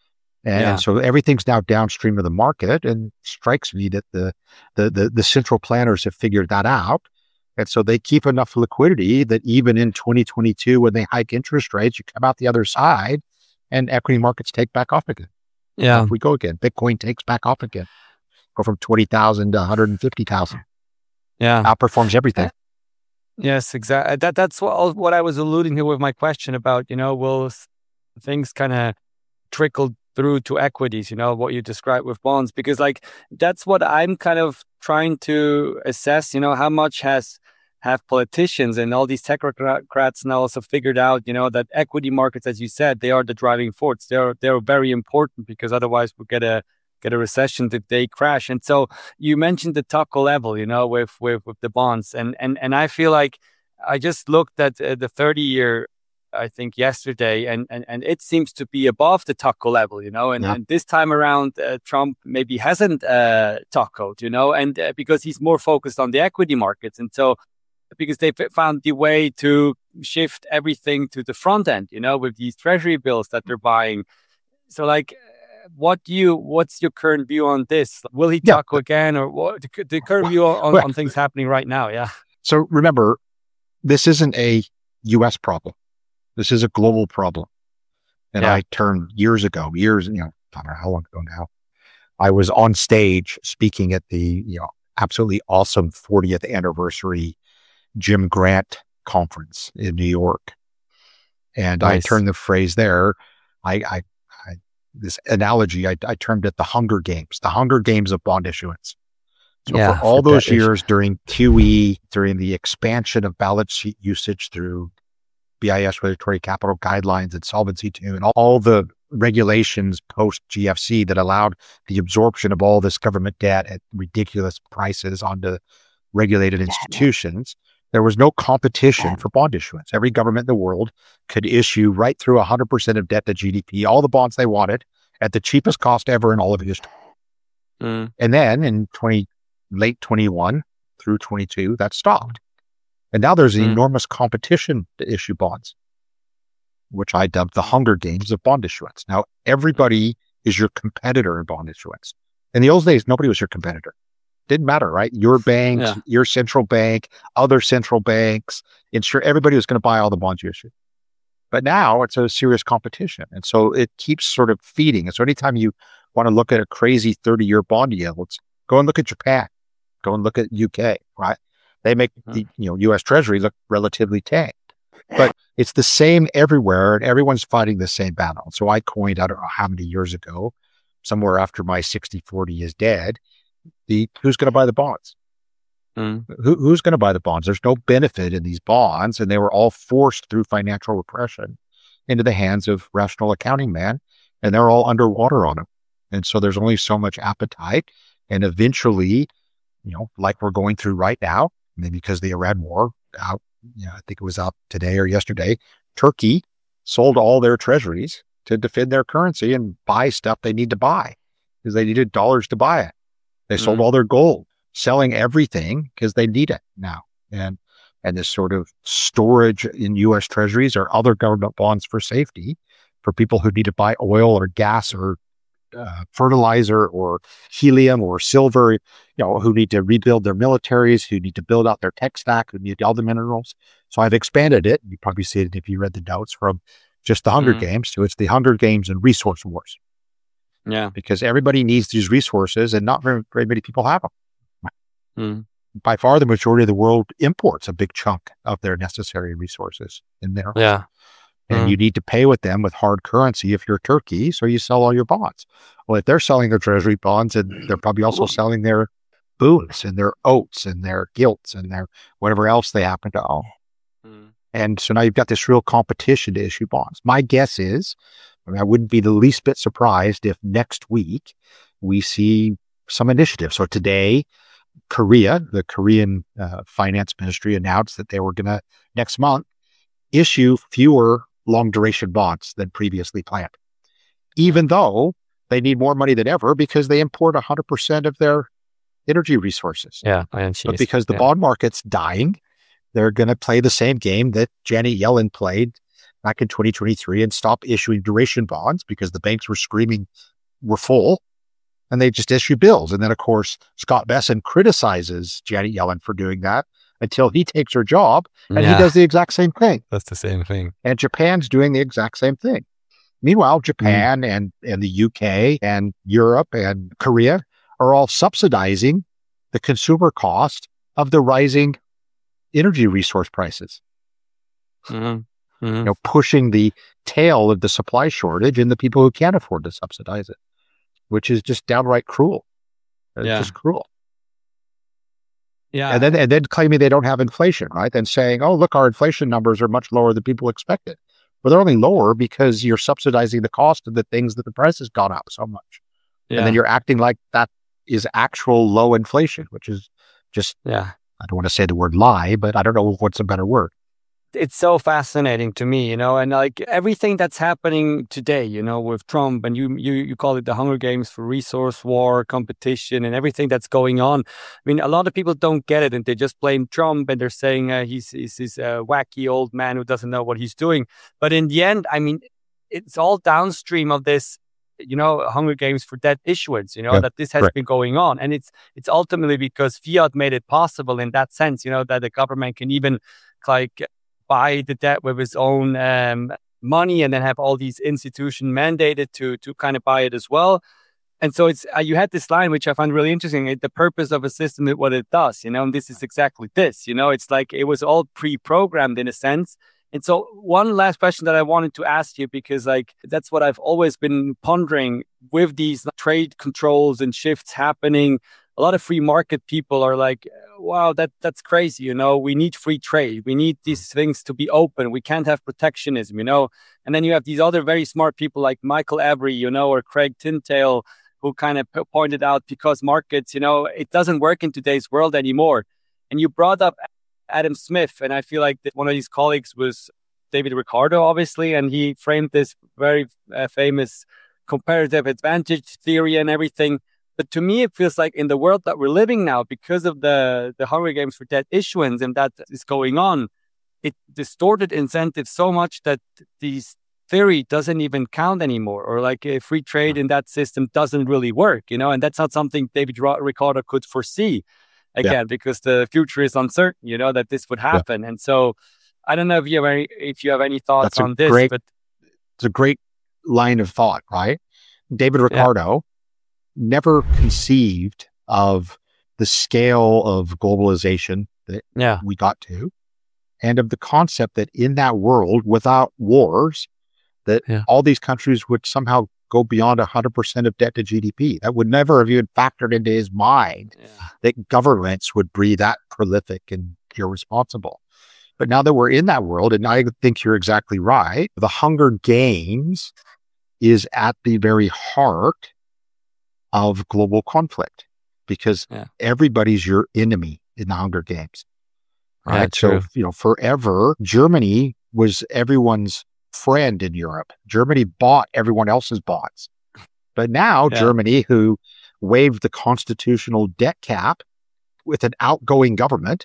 And so everything's now downstream of the market, and strikes me that the central planners have figured that out. And so they keep enough liquidity that even in 2022, when they hike interest rates, you come out the other side and equity markets take back off again. Yeah. Off we go again. Bitcoin takes back off again. Go from 20,000 to 150,000. Yeah. Outperforms everything. Yes, exactly. That's what I was alluding to with my question about, will things kind of trickle through to equities, what you described with bonds, because that's what I'm kind of trying to assess, how much have politicians and all these technocrats now also figured out, that equity markets, as you said, they are the driving force. They're very important, because otherwise we'll get a recession that they crash. And so you mentioned the taco level, with the bonds, and I feel like I just looked at the 30-year, I think yesterday, and it seems to be above the taco level, and this time around, Trump maybe hasn't tacoed, and because he's more focused on the equity markets. And so because they found the way to shift everything to the front end, with these treasury bills that they're buying. So what's your current view on this? Will he taco again, or what the current view on things happening right now? Yeah. So remember, this isn't a US problem. This is a global problem. And I turned years, I don't know how long ago now, I was on stage speaking at the, absolutely awesome 40th anniversary Jim Grant conference in New York. And nice. I turned the phrase there, this analogy, I termed it the Hunger Games of bond issuance. So for all those years during QE, during the expansion of balance sheet usage through BIS regulatory capital guidelines and Solvency II, and all the regulations post GFC that allowed the absorption of all this government debt at ridiculous prices onto regulated institutions, there was no competition for bond issuance. Every government in the world could issue right through 100% of debt to GDP, all the bonds they wanted at the cheapest cost ever in all of history. And then in late 21 through 22, that stopped. And now there's an enormous competition to issue bonds, which I dubbed the Hunger Games of bond issuance. Now, everybody is your competitor in bond issuance. In the old days, nobody was your competitor. Didn't matter, right? Your bank, your central bank, other central banks, everybody was going to buy all the bonds you issue. But now it's a serious competition. And so it keeps sort of feeding. And so anytime you want to look at a crazy 30-year bond yields, go and look at Japan, go and look at UK, right? They make the U.S. Treasury look relatively tanked. But it's the same everywhere, and everyone's fighting the same battle. So I coined, I don't know how many years ago, somewhere after my 60-40 is dead, who's going to buy the bonds? Who's going to buy the bonds? There's no benefit in these bonds, and they were all forced through financial repression into the hands of rational accounting man, and they're all underwater on them. And so there's only so much appetite, and eventually, like we're going through right now, maybe because the Iran war out, I think it was out today or yesterday, Turkey sold all their treasuries to defend their currency and buy stuff they need to buy because they needed dollars to buy it. They sold all their gold, selling everything because they need it now. And this sort of storage in U.S. treasuries or other government bonds for safety for people who need to buy oil or gas or fertilizer or helium or silver, who need to rebuild their militaries, who need to build out their tech stack, who need all the minerals. So I've expanded it. You probably see it if you read the notes, from just the Hunger Games to it's the Hunger Games and resource wars. Yeah. Because everybody needs these resources and not very many people have them. By far, the majority of the world imports a big chunk of their necessary resources in there. Yeah. And you need to pay with them with hard currency if you're Turkey, so you sell all your bonds. Well, if they're selling their treasury bonds, and they're probably also selling their boots and their oats and their gilts and their whatever else they happen to own. And so now you've got this real competition to issue bonds. My guess is, I wouldn't be the least bit surprised if next week we see some initiative. So today, the Korean finance ministry announced that they were going to, next month, issue fewer long duration bonds than previously planned, even though they need more money than ever because they import 100% of their energy resources. Yeah, but because the bond market's dying, they're going to play the same game that Janet Yellen played back in 2023 and stop issuing duration bonds because the banks were screaming we're full, and they just issue bills. And then, of course, Scott Bessent criticizes Janet Yellen for doing that until he takes her job, and he does the exact same thing. That's the same thing. And Japan's doing the exact same thing. Meanwhile, Japan and the UK and Europe and Korea are all subsidizing the consumer cost of the rising energy resource prices. Pushing the tail of the supply shortage in the people who can't afford to subsidize it, which is just downright cruel. It's just cruel. Yeah. And then claiming they don't have inflation, right? And saying, oh, look, our inflation numbers are much lower than people expected. Well, they're only lower because you're subsidizing the cost of the things that the price has gone up so much. And then you're acting like that is actual low inflation, which is just, I don't want to say the word lie, but I don't know what's a better word. It's so fascinating to me, and like everything that's happening today, with Trump, and you call it the Hunger Games for resource war, competition, and everything that's going on. I mean, a lot of people don't get it, and they just blame Trump, and they're saying he's this wacky old man who doesn't know what he's doing. But in the end, I mean, it's all downstream of this, Hunger Games for debt issuance, that this has been going on. And it's ultimately because fiat made it possible in that sense, that the government can even buy the debt with its own money, and then have all these institutions mandated to kind of buy it as well. And so it's you had this line which I find really interesting. The purpose of a system is what it does, and this is exactly this. It's like it was all pre-programmed in a sense. And so one last question that I wanted to ask you, because that's what I've always been pondering with these trade controls and shifts happening. A lot of free market people are like, wow, that's crazy. We need free trade. We need these things to be open. We can't have protectionism, And then you have these other very smart people like Michael Avery, or Craig Tintail, who kind of pointed out because markets, it doesn't work in today's world anymore. And you brought up Adam Smith, and I feel like that one of his colleagues was David Ricardo, obviously, and he framed this very famous comparative advantage theory and everything. But to me, it feels like in the world that we're living now, because of the Hunger Games for debt issuance and that is going on, it distorted incentives so much that these theory doesn't even count anymore, or a free trade in that system doesn't really work, and that's not something David Ricardo could foresee because the future is uncertain, that this would happen. And so I don't know if you have any thoughts on this, but it's a great line of thought, right? David Ricardo never conceived of the scale of globalization that we got to, and of the concept that in that world without wars, that all these countries would somehow go beyond 100% of debt to GDP. That would never have even factored into his mind that governments would be that prolific and irresponsible. But now that we're in that world, and I think you're exactly right, the Hunger Games is at the very heart of global conflict, because everybody's your enemy in the Hunger Games, right? So, forever, Germany was everyone's friend in Europe. Germany bought everyone else's bonds. But now Germany, who waived the constitutional debt cap with an outgoing government,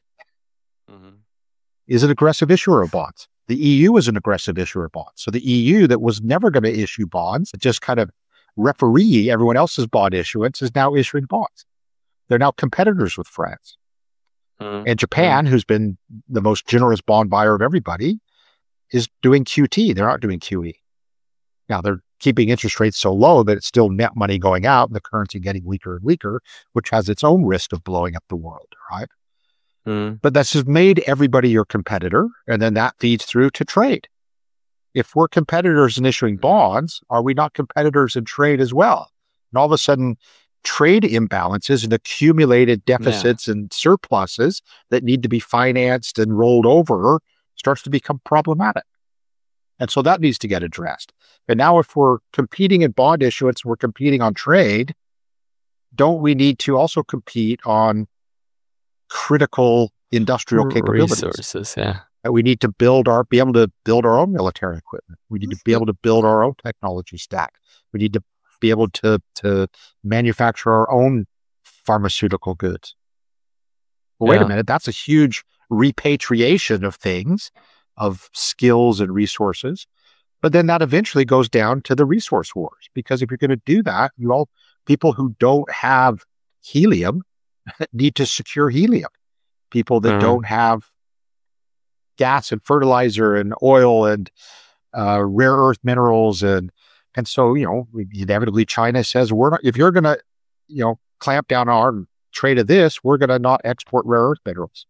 is an aggressive issuer of bonds. The EU is an aggressive issuer of bonds. So the EU, that was never going to issue bonds, just kind of referee everyone else's bond issuance, is now issuing bonds. They're now competitors with France. And Japan, who's been the most generous bond buyer of everybody, is doing QT. They're not doing QE. Now, they're keeping interest rates so low that it's still net money going out and the currency getting weaker and weaker, which has its own risk of blowing up the world, right? But that's just made everybody your competitor, and then that feeds through to trade. If we're competitors in issuing bonds, are we not competitors in trade as well? And all of a sudden, trade imbalances and accumulated deficits and surpluses that need to be financed and rolled over starts to become problematic. And so that needs to get addressed. And now if we're competing in bond issuance, we're competing on trade, don't we need to also compete on critical industrial capabilities? Resources, And we need to be able to build our own military equipment. We need to be able to build our own technology stack. We need to be able to manufacture our own pharmaceutical goods. Well, wait a minute, that's a huge repatriation of things, of skills and resources. But then that eventually goes down to the resource wars, because if you're going to do that, people who don't have helium need to secure helium. People that don't have gas and fertilizer and oil and rare earth minerals, and so inevitably China says, we're not. If you're going to clamp down on our trade of this, we're going to not export rare earth minerals.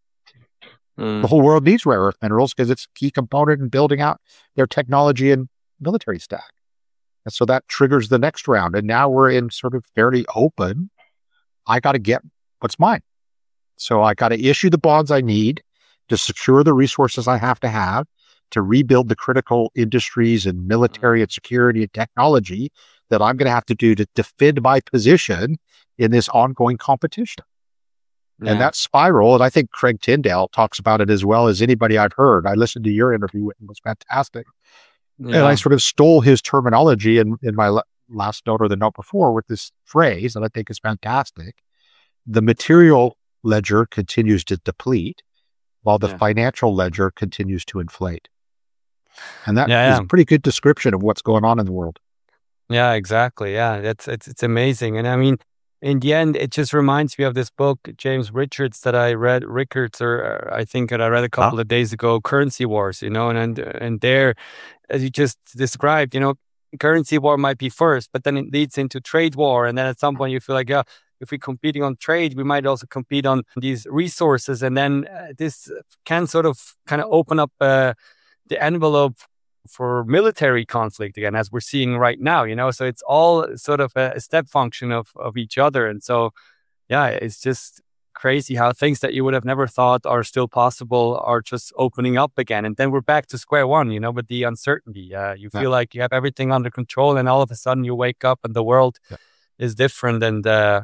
The whole world needs rare earth minerals because it's a key component in building out their technology and military stack. And so that triggers the next round. And now we're in sort of fairly open. I got to get what's mine. So I got to issue the bonds I need to secure the resources I have to rebuild the critical industries and military and security and technology that I'm going to have to do to defend my position in this ongoing competition. Yeah. And that spiral, and I think Craig Tyndall talks about it as well as anybody I've heard. I listened to your interview, it was fantastic. Yeah. And I sort of stole his terminology in my last note or the note before with this phrase that I think is fantastic. The material ledger continues to deplete while the financial ledger continues to inflate. And that is a pretty good description of what's going on in the world. Yeah, exactly. Yeah, it's amazing. And I mean, in the end, it just reminds me of this book, James Richards, that I read, I think that I read a couple of days ago, Currency Wars, and there, as you just described, currency war might be first, but then it leads into trade war. And then at some point you feel like, if we're competing on trade, we might also compete on these resources. And then this can sort of kind of open up the envelope for military conflict again, as we're seeing right now, so it's all sort of a step function of each other. And so, it's just crazy how things that you would have never thought are still possible are just opening up again. And then we're back to square one, with the uncertainty. You feel like you have everything under control, and all of a sudden you wake up and the world is different. And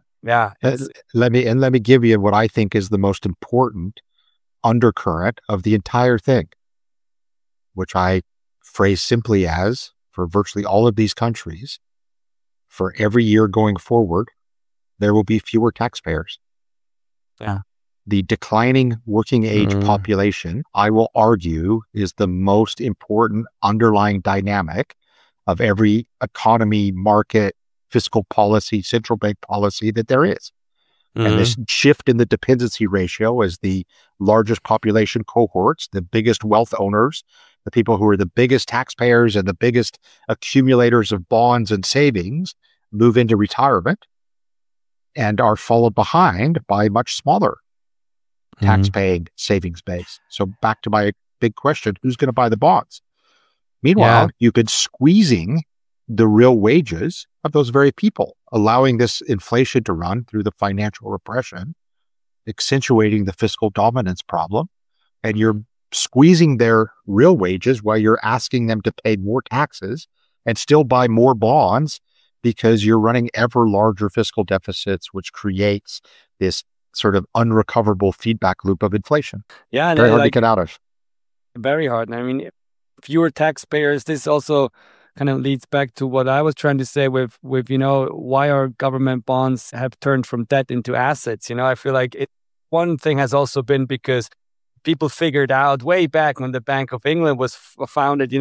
let me give you what I think is the most important undercurrent of the entire thing, which I phrase simply as, for virtually all of these countries, for every year going forward, there will be fewer taxpayers. Yeah. The declining working age population, I will argue, is the most important underlying dynamic of every economy, market, fiscal policy, central bank policy that there is. And this shift in the dependency ratio as the largest population cohorts, the biggest wealth owners, the people who are the biggest taxpayers and the biggest accumulators of bonds and savings move into retirement and are followed behind by much smaller tax-paying savings base. So back to my big question, who's going to buy the bonds? Meanwhile, you've been squeezing the real wages of those very people, allowing this inflation to run through the financial repression, accentuating the fiscal dominance problem, and you're squeezing their real wages while you're asking them to pay more taxes and still buy more bonds because you're running ever larger fiscal deficits, which creates this sort of unrecoverable feedback loop of inflation. Yeah. Very hard to get out of. Very hard. And I mean, fewer taxpayers, this also kind of leads back to what I was trying to say with why our government bonds have turned from debt into assets. I feel like one thing has also been because people figured out way back when the Bank of England was founded,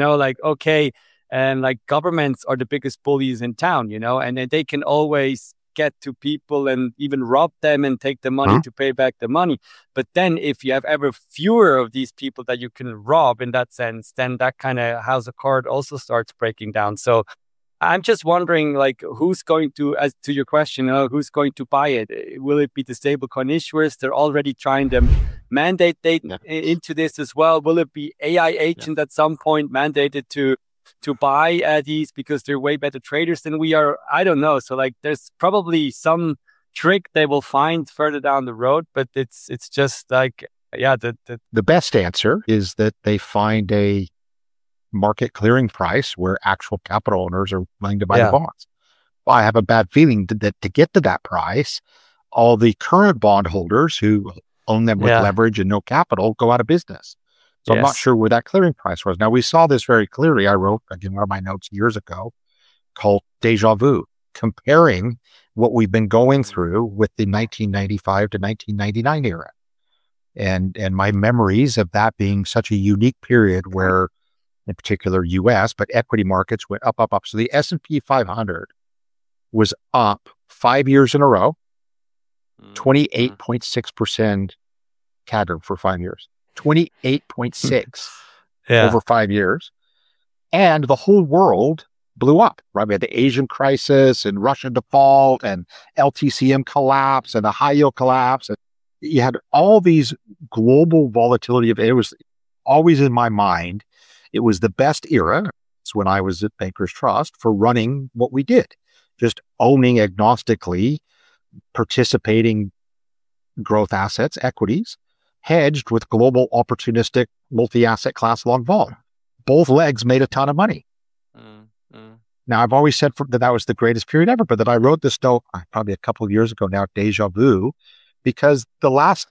and governments are the biggest bullies in town, and they can always get to people and even rob them and take the money to pay back the money. But then if you have ever fewer of these people that you can rob in that sense, then that kind of house of cards also starts breaking down. So I'm just wondering, who's going to, as to your question, who's going to buy it? Will it be the stablecoin issuers? They're already trying to mandate into this as well. Will it be AI agents at some point mandated to buy these because they're way better traders than we are? I don't know. So there's probably some trick they will find further down the road, but it's just the best answer is that they find a market clearing price where actual capital owners are willing to buy the bonds. Well, I have a bad feeling that to get to that price, all the current bondholders who own them with leverage and no capital go out of business. So I'm not sure where that clearing price was. Now, we saw this very clearly. I wrote, again, one of my notes years ago called Deja Vu, comparing what we've been going through with the 1995 to 1999 era. And my memories of that being such a unique period where, in particular US, but equity markets went up, up, up. So the S&P 500 was up 5 years in a row, 28.6% CAGR for 5 years, 28.6 over 5 years. And the whole world blew up, right? We had the Asian crisis and Russian default and LTCM collapse and the high yield collapse. And you had all these global volatility of it. Was always in my mind, it was the best era. It's when I was at Bankers Trust for running what we did, just owning agnostically, participating growth assets, equities, hedged with global opportunistic multi-asset class long vol. Both legs made a ton of money. Now, I've always said that was the greatest period ever, but that I wrote this note probably a couple of years ago now, Deja Vu, because the last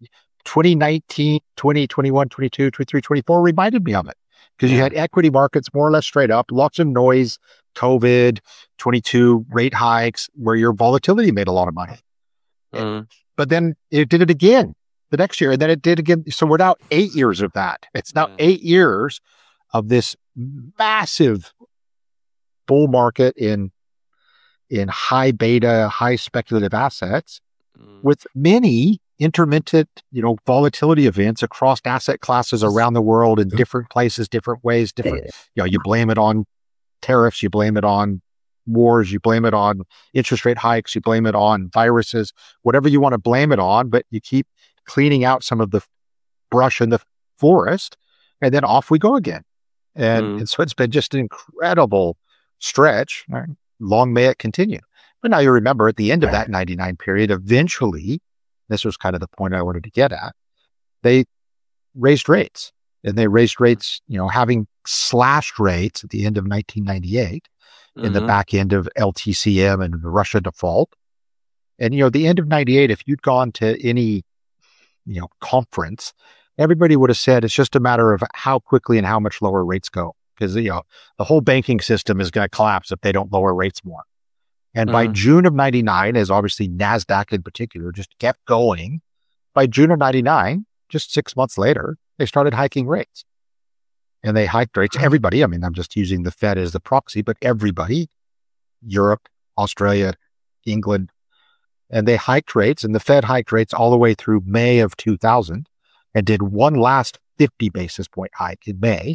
2019, 2021, 22, 23, 24 reminded me of it. Because you had equity markets more or less straight up, lots of noise, COVID, 22 rate hikes, where your volatility made a lot of money. But then it did it again the next year, and then it did again. So we're now 8 years of that. It's now 8 years of this massive bull market in high beta, high speculative assets with many intermittent, volatility events across asset classes around the world in different places, different ways, you blame it on tariffs, you blame it on wars, you blame it on interest rate hikes, you blame it on viruses, whatever you want to blame it on, but you keep cleaning out some of the brush in the forest, and then off we go again. And so it's been just an incredible stretch. Long may it continue. But now you remember at the end of that 99 period, eventually, this was kind of the point I wanted to get at, they raised rates. And they raised rates, having slashed rates at the end of 1998 in the back end of LTCM and the Russia default. And, the end of 98, if you'd gone to any, conference, everybody would have said it's just a matter of how quickly and how much lower rates go. Because, the whole banking system is going to collapse if they don't lower rates more. And by June of 99, as obviously NASDAQ in particular just kept going, by June of 99, just 6 months later, they started hiking rates. And they hiked rates. Everybody, I'm just using the Fed as the proxy, but everybody, Europe, Australia, England, and they hiked rates, and the Fed hiked rates all the way through May of 2000 and did one last 50 basis point hike in May.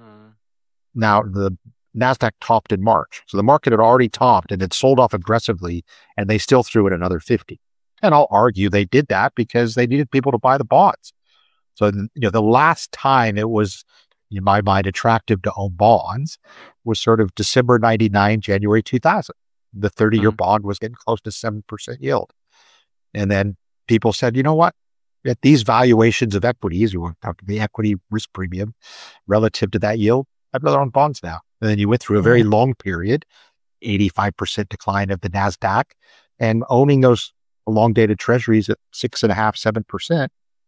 Now, the NASDAQ topped in March. So the market had already topped and had sold off aggressively, and they still threw in another 50. And I'll argue they did that because they needed people to buy the bonds. So, the last time it was, in my mind, attractive to own bonds was sort of December 99, January 2000. The 30-year bond was getting close to 7% yield. And then people said, you know what? At these valuations of equities, we want to talk to the equity risk premium relative to that yield, I'd rather own bonds now. And then you went through a very long period, 85% decline of the NASDAQ, and owning those long-dated treasuries at 6.5%, 7%,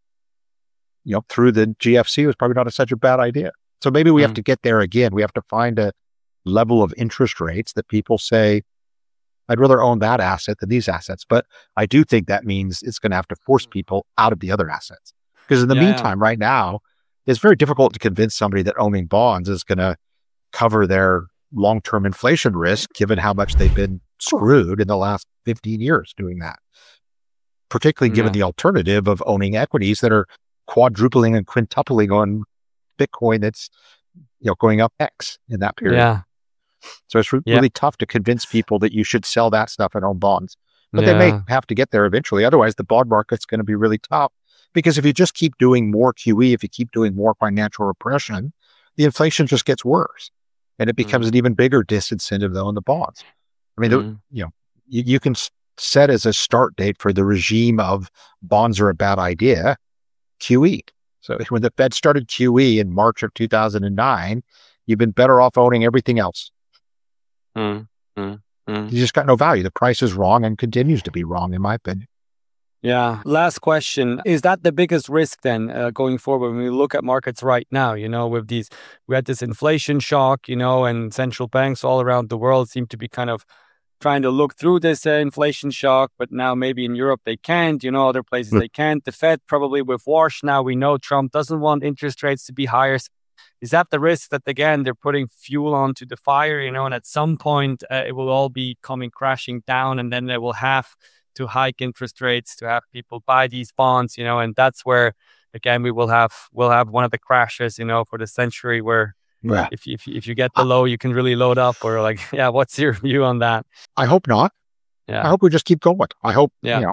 through the GFC was probably not such a bad idea. So maybe we have to get there again. We have to find a level of interest rates that people say, I'd rather own that asset than these assets. But I do think that means it's going to have to force people out of the other assets. Because in the meantime, right now, it's very difficult to convince somebody that owning bonds is going to cover their long-term inflation risk, given how much they've been screwed in the last 15 years doing that. Particularly given the alternative of owning equities that are quadrupling and quintupling on Bitcoin that's, going up X in that period. Yeah. So it's really tough to convince people that you should sell that stuff and own bonds. But they may have to get there eventually. Otherwise, the bond market's going to be really tough. Because if you just keep doing more QE, if you keep doing more financial repression, the inflation just gets worse. And it becomes an even bigger disincentive, though, in the bonds. You can set as a start date for the regime of bonds are a bad idea, QE. So when the Fed started QE in March of 2009, you've been better off owning everything else. You just got no value. The price is wrong and continues to be wrong, in my opinion. Yeah. Last question. Is that the biggest risk then going forward when we look at markets right now? With we had this inflation shock, and central banks all around the world seem to be kind of trying to look through this inflation shock, but now maybe in Europe they can't, other places they can't. The Fed probably with Wash now, we know Trump doesn't want interest rates to be higher. Is that the risk that, again, they're putting fuel onto the fire, and at some point it will all be coming crashing down, and then they will have to hike interest rates to have people buy these bonds, and that's where, again, we'll have one of the crashes, for the century where if you get the low, you can really load up, or what's your view on that? I hope not. Yeah. I hope we just keep going. I hope,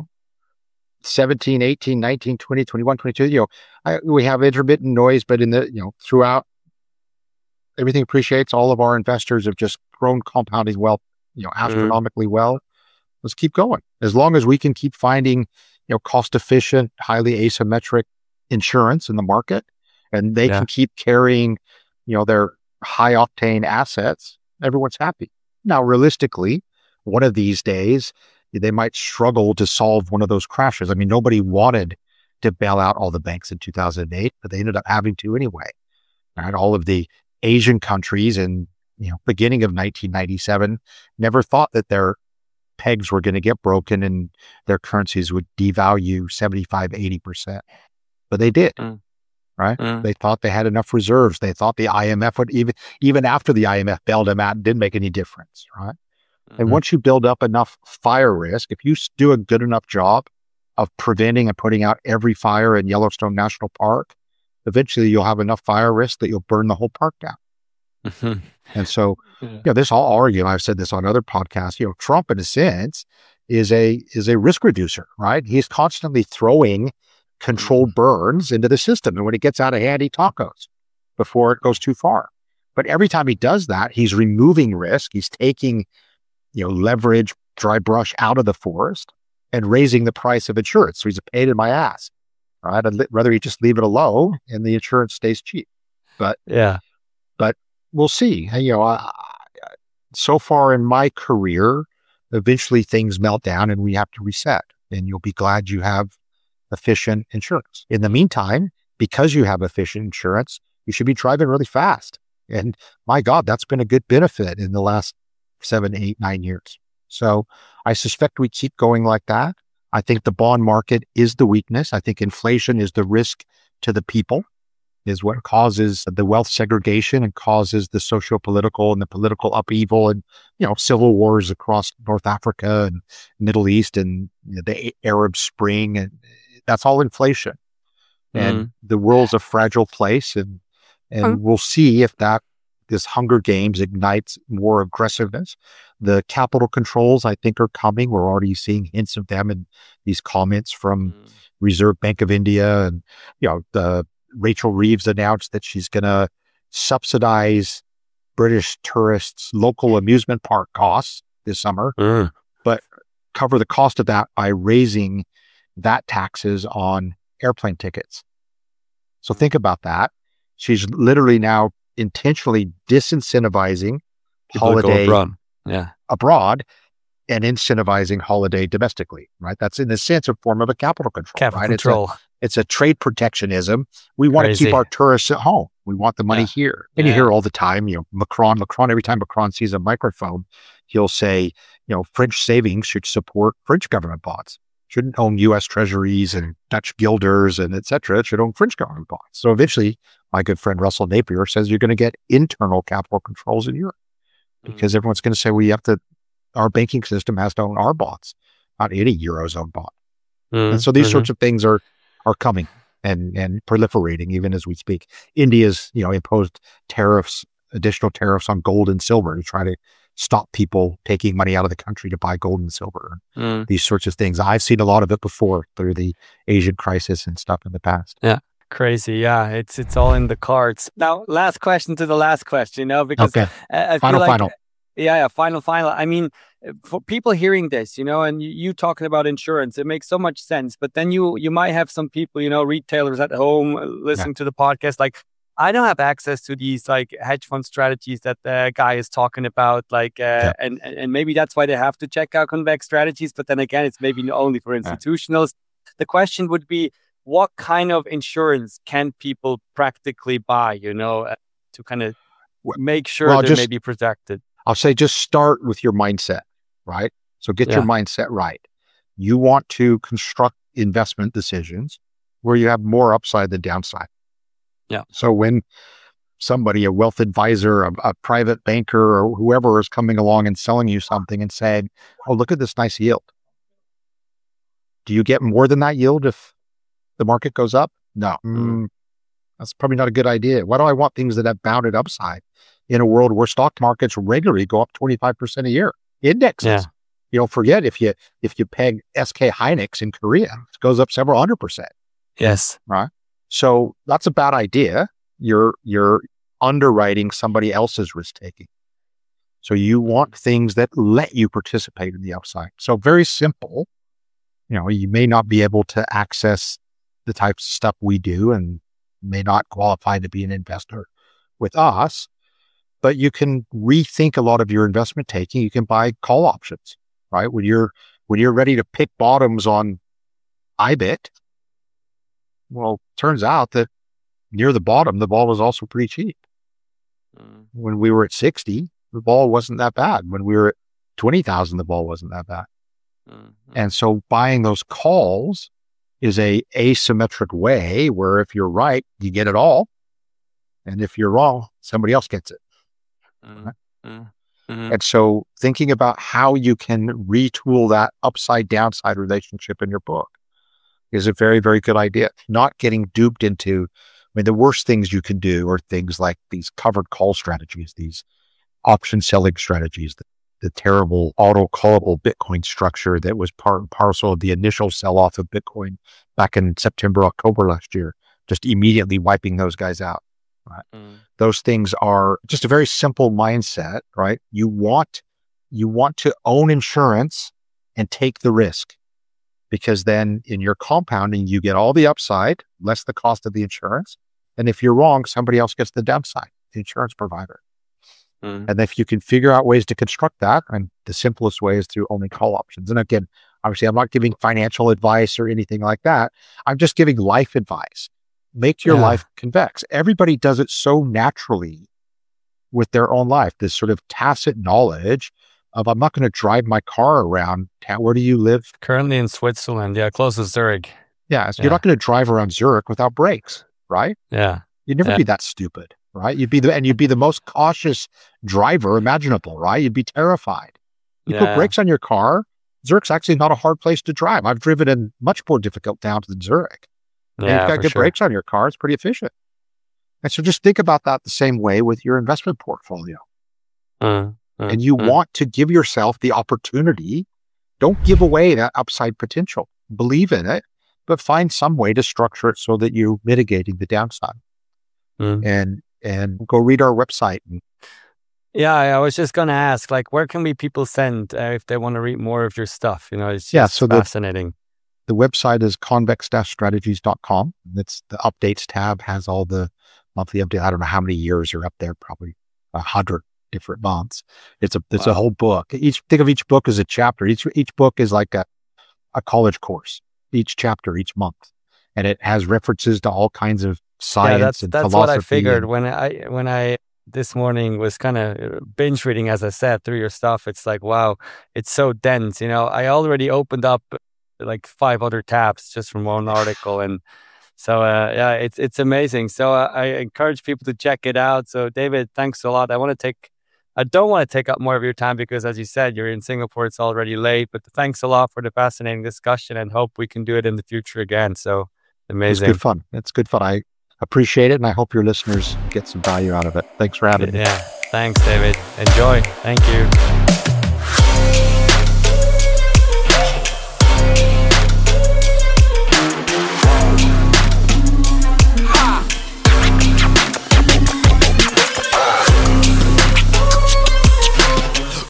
17, 18, 19, 20, 21, 22, we have intermittent noise, but throughout, everything appreciates. All of our investors have just grown compounding wealth, astronomically well. Let's keep going. As long as we can keep finding, cost efficient, highly asymmetric insurance in the market, and they can keep carrying, their high octane assets, everyone's happy. Now, realistically, one of these days, they might struggle to solve one of those crashes. I mean, nobody wanted to bail out all the banks in 2008, but they ended up having to anyway. Right? All of the Asian countries in, beginning of 1997 never thought that their pegs were going to get broken and their currencies would devalue 75, 80%. But they did, right? They thought they had enough reserves. They thought the IMF would, even after the IMF bailed them out, it didn't make any difference, right? And once you build up enough fire risk, if you do a good enough job of preventing and putting out every fire in Yellowstone National Park, eventually you'll have enough fire risk that you'll burn the whole park down. And so, this all argument, I've said this on other podcasts, Trump in a sense is a risk reducer, right? He's constantly throwing controlled burns into the system. And when it gets out of hand, he tacos before it goes too far. But every time he does that, he's removing risk. He's taking, leverage, dry brush out of the forest and raising the price of insurance. So he's a pain in my ass, right? I'd rather he just leave it alone and the insurance stays cheap. But we'll see. So far in my career, eventually things melt down and we have to reset, and you'll be glad you have efficient insurance. In the meantime, because you have efficient insurance, you should be driving really fast. And my God, that's been a good benefit in the last 7, 8, 9 years. So I suspect we keep going like that. I think the bond market is the weakness. I think inflation is the risk to the people, is what causes the wealth segregation and causes the socio-political and the political upheaval and, civil wars across North Africa and Middle East and the Arab Spring. And that's all inflation. And the world's a fragile place. And we'll see if this Hunger Games ignites more aggressiveness. The capital controls, I think, are coming. We're already seeing hints of them in these comments from Reserve Bank of India. And, Rachel Reeves announced that she's going to subsidize British tourists' local amusement park costs this summer, but cover the cost of that by raising VAT taxes on airplane tickets. So think about that. She's literally now intentionally disincentivizing holiday abroad and incentivizing holiday domestically, right? That's in a sense a form of a capital control, right? It's a trade protectionism. We want to keep our tourists at home. We want the money here. And you hear all the time, Macron, every time Macron sees a microphone, he'll say, French savings should support French government bonds. Shouldn't own U.S. treasuries and Dutch guilders and et cetera. It should own French government bonds. So eventually, my good friend Russell Napier says you're going to get internal capital controls in Europe because everyone's going to say, our banking system has to own our bonds, not any Eurozone bond. And so these sorts of things are coming and proliferating even as we speak. India's, imposed additional tariffs on gold and silver to try to stop people taking money out of the country to buy gold and silver. These sorts of things. I've seen a lot of it before through the Asian crisis and stuff in the past. Yeah. Crazy. Yeah. It's all in the cards. Now, last question to the last question, because I feel like, final. Yeah, final. I mean, for people hearing this, and you talking about insurance, it makes so much sense. But then you might have some people, retailers at home listening to the podcast, like, I don't have access to these like hedge fund strategies that the guy is talking about, and maybe that's why they have to check out Convex strategies. But then again, it's maybe only for institutionals. the question would be, what kind of insurance can people practically buy, to kind of make sure they may be protected? I'll say just start with your mindset, right? So get your mindset right. You want to construct investment decisions where you have more upside than downside. Yeah. So when somebody, a wealth advisor, a private banker, or whoever is coming along and selling you something and saying, oh, look at this nice yield. Do you get more than that yield if the market goes up? No. That's probably not a good idea. Why do I want things that have bounded upside in a world where stock markets regularly go up 25% a year? Indexes. Forget if you peg SK Hynix in Korea, it goes up several 100%. Yes. Right. So that's a bad idea. You're underwriting somebody else's risk taking. So you want things that let you participate in the upside. So very simple. You may not be able to access the types of stuff we do and may not qualify to be an investor with us, but you can rethink a lot of your investment taking. You can buy call options, right? When you're ready to pick bottoms on IBIT, well, turns out that near the bottom, the ball was also pretty cheap. When we were at 60, the ball wasn't that bad. When we were at 20,000, the ball wasn't that bad. And so buying those calls is a asymmetric way where if you're right, you get it all. And if you're wrong, somebody else gets it. Right? And so thinking about how you can retool that upside downside relationship in your book is a very, very good idea. Not getting duped into, the worst things you can do are things like these covered call strategies, these option selling strategies, the terrible auto-callable Bitcoin structure that was part and parcel of the initial sell-off of Bitcoin back in September, October last year, just immediately wiping those guys out. Right? Those things are just a very simple mindset, right? You want to own insurance and take the risk, because then in your compounding, you get all the upside, less the cost of the insurance. And if you're wrong, somebody else gets the downside, the insurance provider. And if you can figure out ways to construct that, and the simplest way is through owning call options. And again, obviously, I'm not giving financial advice or anything like that. I'm just giving life advice. Make your life convex. Everybody does it so naturally with their own life, this sort of tacit knowledge of, I'm not going to drive my car around town. Where do you live? Currently in Switzerland. Yeah, close to Zurich. Yeah. So you're not going to drive around Zurich without brakes, right? Yeah. You'd never be that stupid, right? You'd be the most cautious driver imaginable, right? You'd be terrified. You put brakes on your car. Zurich's actually not a hard place to drive. I've driven in much more difficult towns than Zurich. And you've got good brakes on your car. It's pretty efficient. And so just think about that the same way with your investment portfolio. And you want to give yourself the opportunity. Don't give away that upside potential. Believe in it, but find some way to structure it so that you're mitigating the downside. And go read our website. Yeah, I was just going to ask, where can people send if they want to read more of your stuff? It's just fascinating. The website is convex-strategies.com. It's the updates tab, has all the monthly updates. I don't know how many years are up there, probably 100 different months. It's a whole book. Think of each book as a chapter. Each book is like a college course, each chapter, each month. And it has references to all kinds of science and philosophy. That's what I figured when I this morning was kind of binge reading, as I said, through your stuff. It's like, wow, it's so dense. I already opened up 5 other tabs just from one article. And so, it's amazing. So I encourage people to check it out. So David, thanks a lot. I don't want to take up more of your time because, as you said, you're in Singapore. It's already late, but thanks a lot for the fascinating discussion and hope we can do it in the future again. So amazing. It's good fun. I appreciate it. And I hope your listeners get some value out of it. Thanks for having me. Yeah. Thanks, David. Enjoy. Thank you.